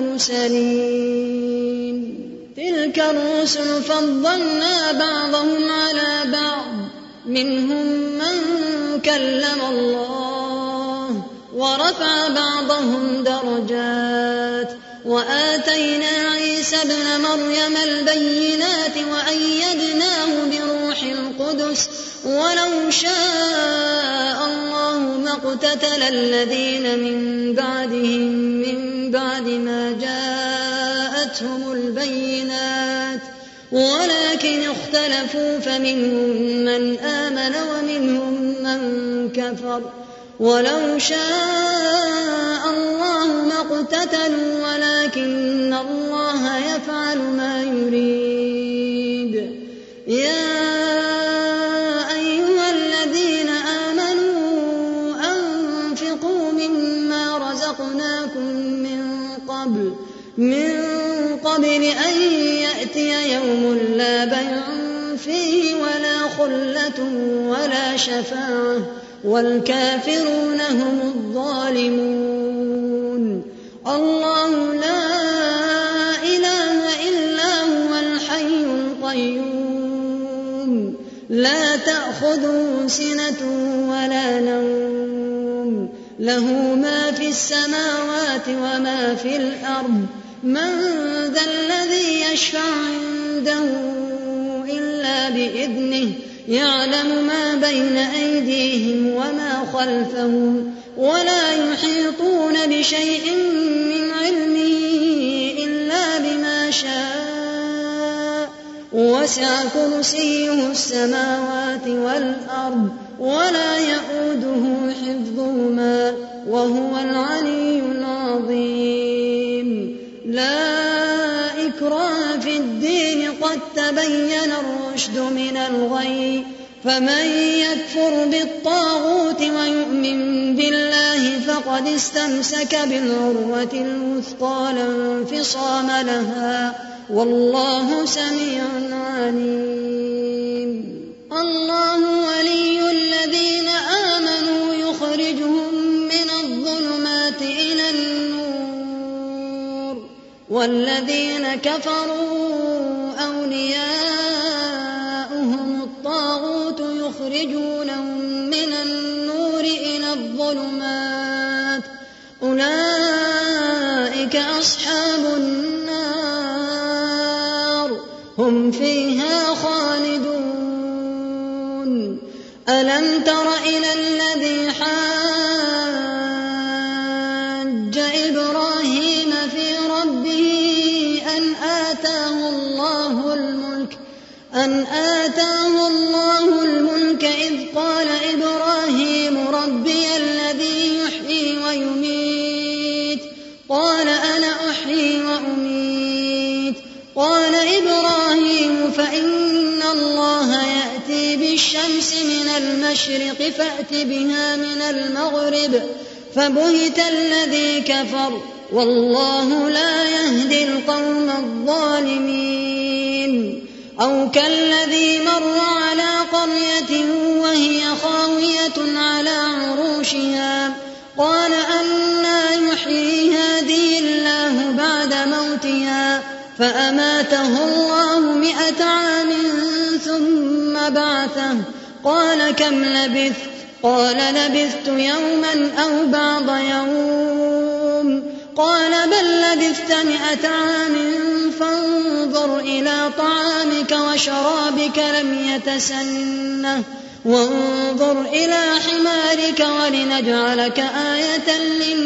المرسلين. تلك الرسل فضلنا بعضهم على بعض منهم من كلم الله ورفع بعضهم درجات وآتينا عيسى ابن مريم البينات وأيدناه بروح القدس. ولو شاء الله ما اقتتل الذين من بعدهم من بعد ما جاءتهم البينات ولكن اختلفوا فمنهم من آمن ومنهم من كفر. ولو شاء الله ما اقتتلوا ولكن الله يفعل ما يريد. يا أيها الذين آمنوا أنفقوا مما رزقناكم من قبل أن يأتي يوم لا بيع فيه ولا خلة ولا شفاعة والكافرون هم الظالمون. الله لا إله إلا هو الحي القيوم لا تأخذه سنة ولا نوم له ما في السماوات وما في الأرض. من ذا الذي يشفع عنده إلا بإذنه يعلم ما بين أيديهم وما خلفهم ولا يحيطون بشيء من علمه إلا بما شاء. وسع كرسيه السماوات والأرض ولا يئوده حفظهما وهو العلي العظيم. لا إكراه في الدين قد تبين الرشد من الغي. فمن يكفر بالطاغوت ويؤمن بالله فقد استمسك بالعروة الوثقى لا انفصام لها والله سميع عليم. الله ولي الذين آمنوا يخرجهم من الظلمات إلى النور والذين كفروا أولياؤهم الطاغوت يخرجونهم من النور إلى الظلمات أولئك أصحاب النار هم فيها خالدون. ألم تر إلى الذي حاج إبراهيم في ربه أن آتاه الله الملك إذ قال إبراهيم ربي الذي يحيي ويميت قال أنا أحيي وأميت قال إبراهيم فإن الله يأتي بالشمس من المشرق فأت بها من المغرب فبهت الذي كفر والله لا يهدي القوم الظالمين أو كالذي مر على قرية وهي خاوية على عروشها قال أنى يحيي هذه الله بعد موتها فأماته الله 100 عام ثم بعثه قال كم لبثت قال لبثت يوما أو بعض يوم قال بل لبثت 100 عام فانظر إلى طعامك وشرابك لم يتسنه وانظر إلى حمارك ولنجعلك آية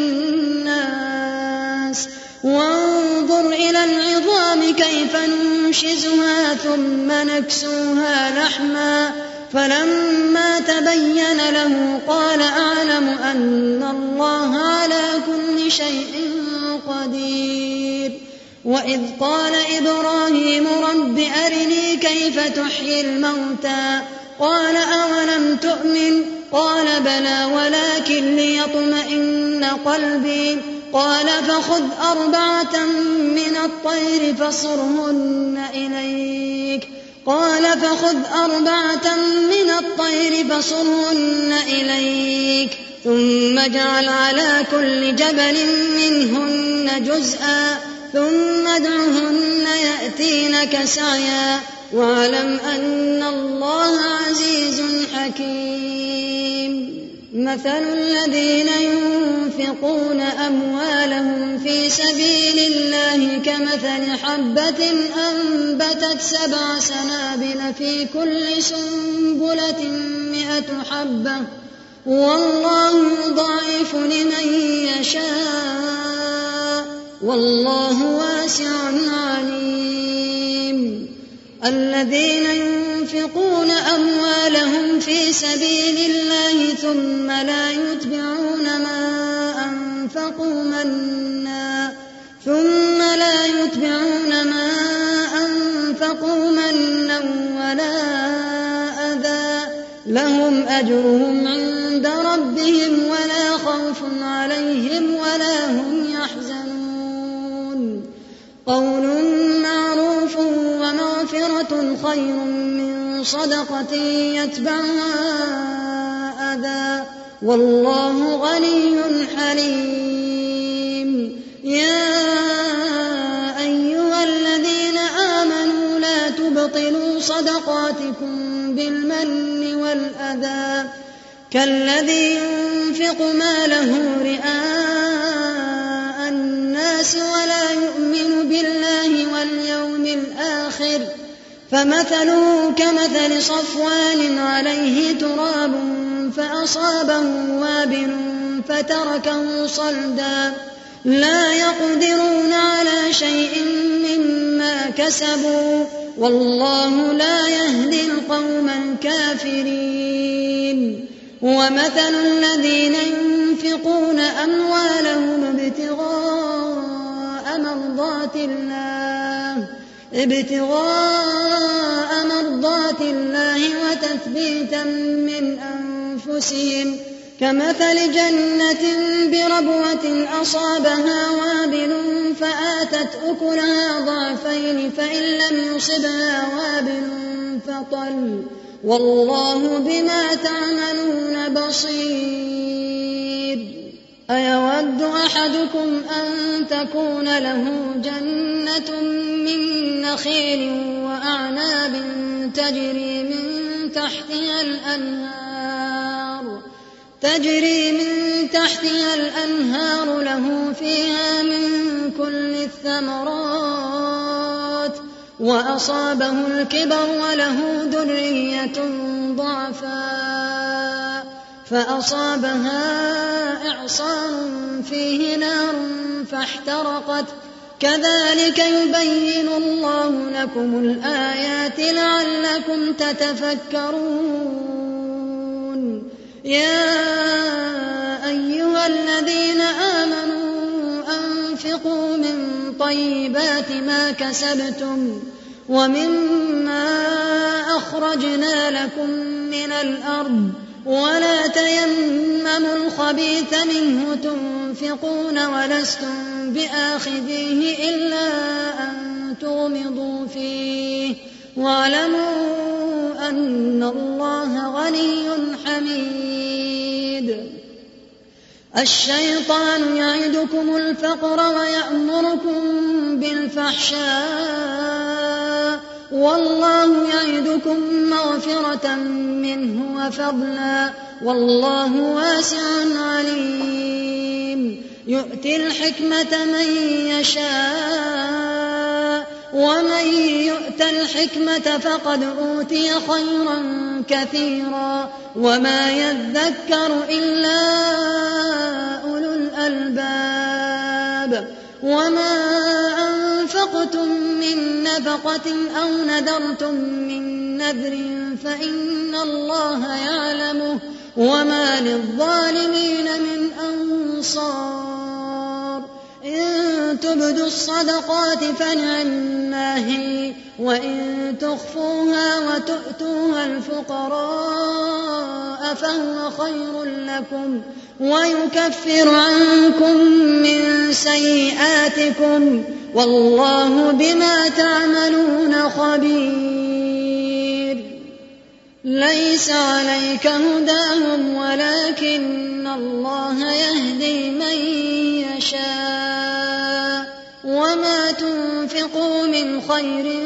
للناس وانظر إلى العظام كيف ننشزها ثم نكسوها لحما فلما تبين له قال أعلم أن الله على كل شيء قدير وإذ قال إبراهيم رب أرني كيف تحيي الموتى قال أولم تؤمن قال بلى ولكن ليطمئن قلبي قال فخذ 4 من الطير فصرهن إليك قال فخذ 4 من الطير فصرهن إليك ثم اجعل على كل جبل منهن جزءا ثم ادعهن يأتينك سعيا واعلم أن الله عزيز حكيم مثل الذين ينفقون أموالهم في سبيل الله كمثل حبة أنبتت 7 سنابل في كل سنبلة 100 حبة والله يضاعف لمن يشاء والله واسع عليم الذين ينفقون أموالهم في سبيل الله ثم لا يتبعون ما أنفقوا منا ولا أذى لهم أجرهم عند ربهم ولا خوف عليهم ولا هم يحزنون قول معروف ومغفرة خير من صدقة يتبعها أذى والله غني حليم يا أيها الذين آمنوا لا تبطلوا صدقاتكم بالمن والأذى كالذي ينفق ماله رئاء الناس ولا يؤمن بالله واليوم الآخر فمثله كمثل صفوان عليه تراب فأصابه وابل فتركه صلدا لا يقدرون على شيء مما كسبوا والله لا يهدي القوم الكافرين ومثل الذين ينفقون أموالهم ابتغاء مرضات الله وتثبيتا من أنفسهم كمثل جنة بربوة أصابها وابل فآتت أكلها ضعفين فإن لم يصبها وابل فطل والله بما تعملون بصير أيود أحدكم أن تكون له جنة من نخيل وأعناب تجري من تحتها الأنهار له فيها من كل الثمرات وأصابه الكبر وله ذرية ضعفاء فأصابها إعصار فيه نار فاحترقت كذلك يبين الله لكم الآيات لعلكم تتفكرون يا أيها الذين آمنوا أنفقوا من طيبات ما كسبتم ومما أخرجنا لكم من الأرض ولا تيمموا الخبيث منه تنفقون ولستم بآخذيه إلا أن تغمضوا فيه واعلموا أن الله غني حميد. الشيطان يعدكم الفقر ويأمركم بالفحشاء والله يعدكم مغفرة منه وفضلا والله واسع عليم. يؤتي الحكمة من يشاء ومن يؤت الحكمة فقد أوتي خيرا كثيرا وما يذكر إلا أولو الألباب. وما أنفقتم من نفقة أو نذرتم من نذر فإن الله يعلمه وما للظالمين من أنصار. إن تبدوا الصدقات فنعما هي وإن تخفوها وتؤتوها الفقراء فهو خير لكم ويكفر عنكم من سيئاتكم والله بما تعملون خبير. ليس عليك هداهم ولكن الله يهدي من يشاء وما تنفقوا من خير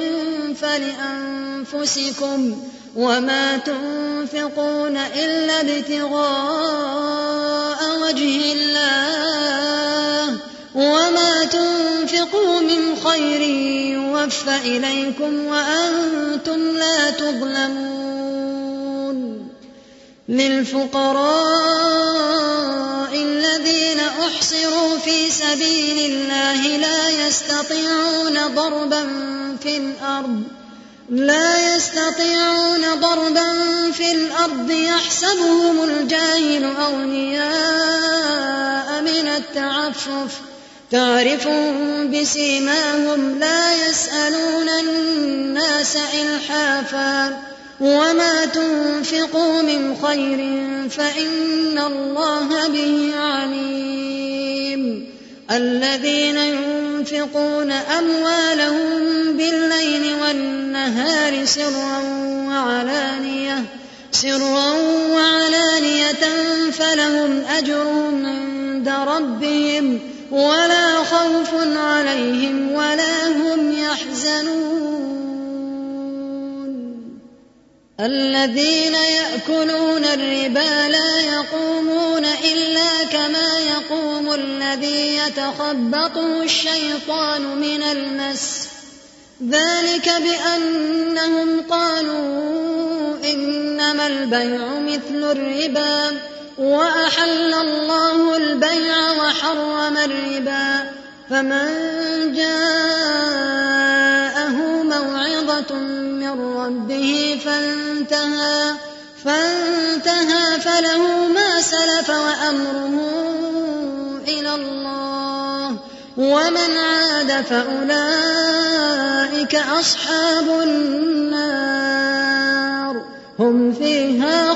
فلأنفسكم وما تنفقون إلا ابتغاء وجه الله وما تنفقوا من خير يوفى إليكم وأنتم لا تظلمون. للفقراء الذين أحصروا في سبيل الله لا يستطيعون ضربا في الأرض يحسبهم الجاهل أغنياء من التعفف تعرفهم بسيماهم لا يسألون الناس إلحافا وما تنفقوا من خير فإن الله به عليم. الذين ينفقون أموالهم بالليل والنهار سرا وعلانية فلهم أجرهم عند ربهم ولا خوف عليهم ولا هم يحزنون. الذين يأكلون الربا لا يقومون إلا كما يقوم الذي يتخبطه الشيطان من المس ذلك بأنهم قالوا إنما البيع مثل الربا وأحل الله البيع وحرم الربا. فمن جاءه موعظة من ربه فانتهى فله ما سلف وأمره إلى الله ومن عاد فأولئك أصحاب النار هم فيها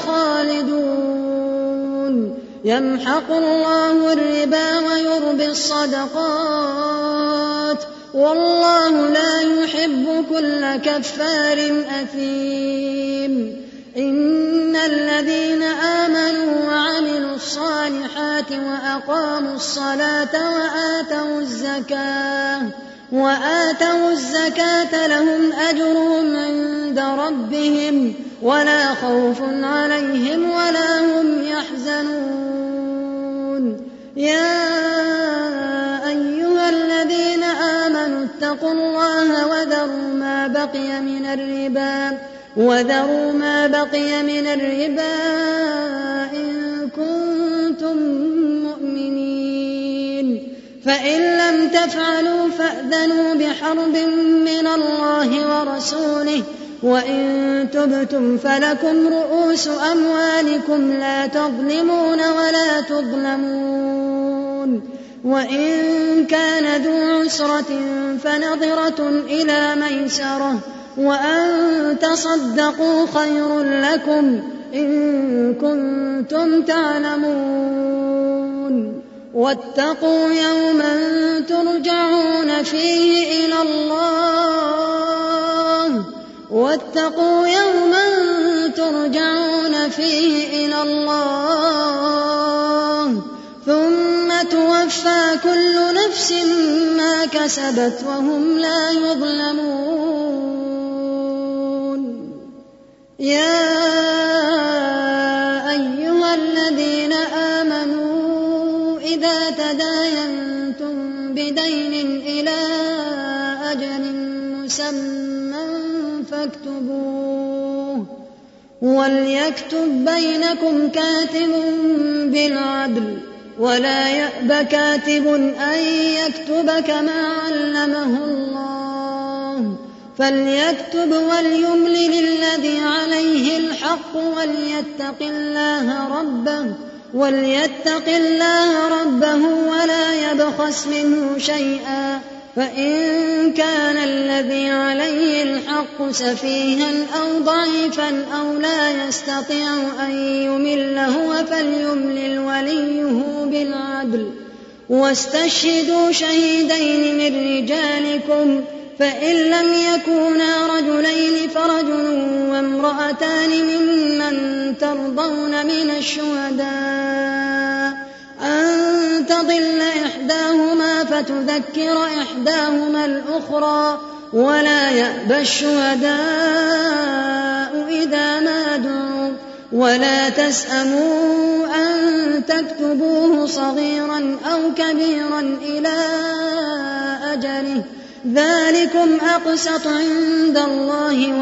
خالدون. يمحق الله الربا ويربي الصدقات والله لا يحب كل كفار أثيم. إن الذين آمنوا وعملوا الصالحات وأقاموا الصلاة وآتوا الزكاة لهم أجرهم عند ربهم ولا خوف عليهم ولا هم يحزنون. يا أيها الذين آمنوا فاتقوا الله وذروا ما بقي من الربا إن كنتم مؤمنين. فإن لم تفعلوا فأذنوا بحرب من الله ورسوله، وإن تبتم فلكم رؤوس أموالكم لا تظلمون ولا تظلمون. وإن كان ذو عسرة فنظرة إلى ميسرة، وأن تصدقوا خير لكم إن كنتم تعلمون. واتقوا يوما ترجعون فيه إلى الله ثم توفى كل نفس ما كسبت وهم لا يظلمون. يا أيها الذين آمنوا إذا تداينتم بدين إلى أجل مسمى فاكتبوه، وليكتب بينكم كاتب بالعدل، ولا يأب كاتب أن يكتب كما علمه الله، فليكتب وليملل الذي عليه الحق وليتق الله ربه ولا يبخس منه شيئا، فإن كان الذي عليه الحق سفيها أو ضعيفا أو لا يستطيع أن يمل هو فليملل وليه بالعدل، واستشهدوا شهيدين من رجالكم، فإن لم يكونا رجلين فرجل وامرأتان ممن ترضون من الشهداء أن تضل إحداهما فتذكر إحداهما الأخرى، ولا يأبى الشهداء إذا ما دعوا، ولا تسأموا أن تكتبوه صغيرا أو كبيرا إلى أجله، ذلكم أقسط عند الله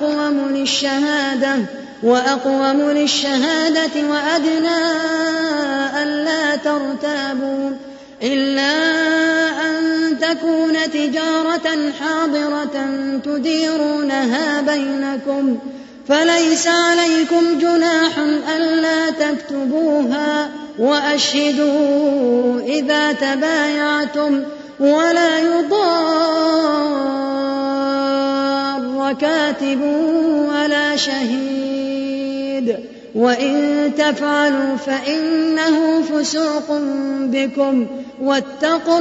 وأقوم للشهادة وأدنى ألا ترتابوا، إلا أن تكون تجارة حاضرة تديرونها بينكم، فليس عليكم جناح ألا تكتبوها، وأشهدوا إذا تبايعتم، ولا يضار كاتب ولا شهيد، وإن تفعلوا فإنه فسوق بكم، واتقوا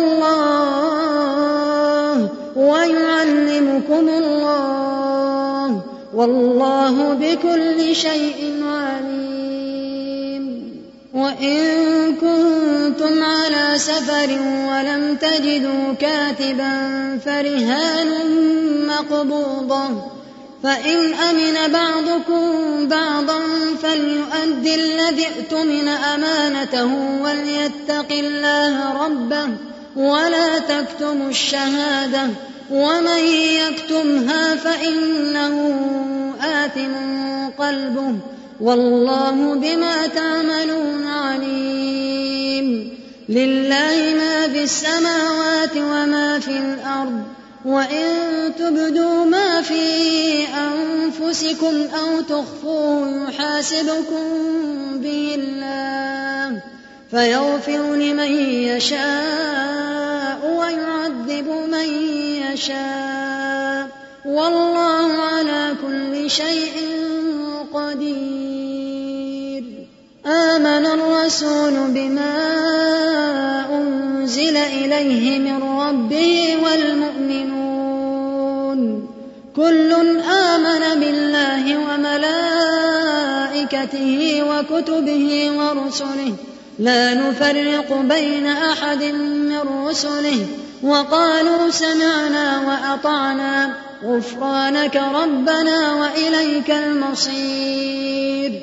الله ويعلمكم الله، والله بكل شيء عليم. وإن كنتم على سفر ولم تجدوا كاتبا فرهان مقبوضة، فإن أمن بعضكم بعضا فليؤد الذي اؤتمن أمانته وليتق الله ربه ولا تكتموا الشهادة، ومن يكتمها فإنه آثم قلبه، والله بما تعملون عليم. لله ما في السماوات وما في الأرض، وإن تبدوا ما في أنفسكم أو تخفوه يحاسبكم به الله، فيغفر لمن يشاء ويعذب من يشاء، والله على كل شيء قدير. آمن الرسول بما أنزل إليه من ربه والمؤمنون كل آمن بالله وملائكته وكتبه ورسله لا نفرق بين أحد من رسله، وقالوا سمعنا وأطعنا غفرانك ربنا وإليك المصير.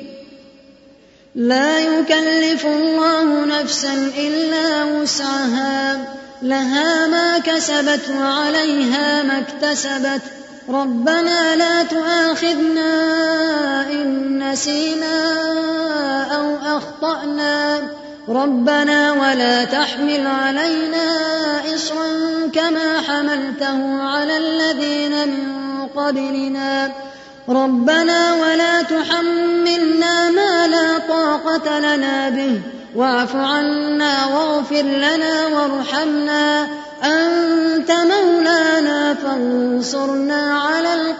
لا يكلف الله نفسا إلا وسعها، لها ما كسبت وعليها ما اكتسبت ربنا لا تؤاخذنا إن نسينا أو أخطأنا ربنا ولا تحمل علينا إصرا كما حملته على الذين من قبلنا ربنا ولا تحملنا ما لا طاقة لنا به واعف عنا واغفر لنا وارحمنا أنت مولانا فانصرنا على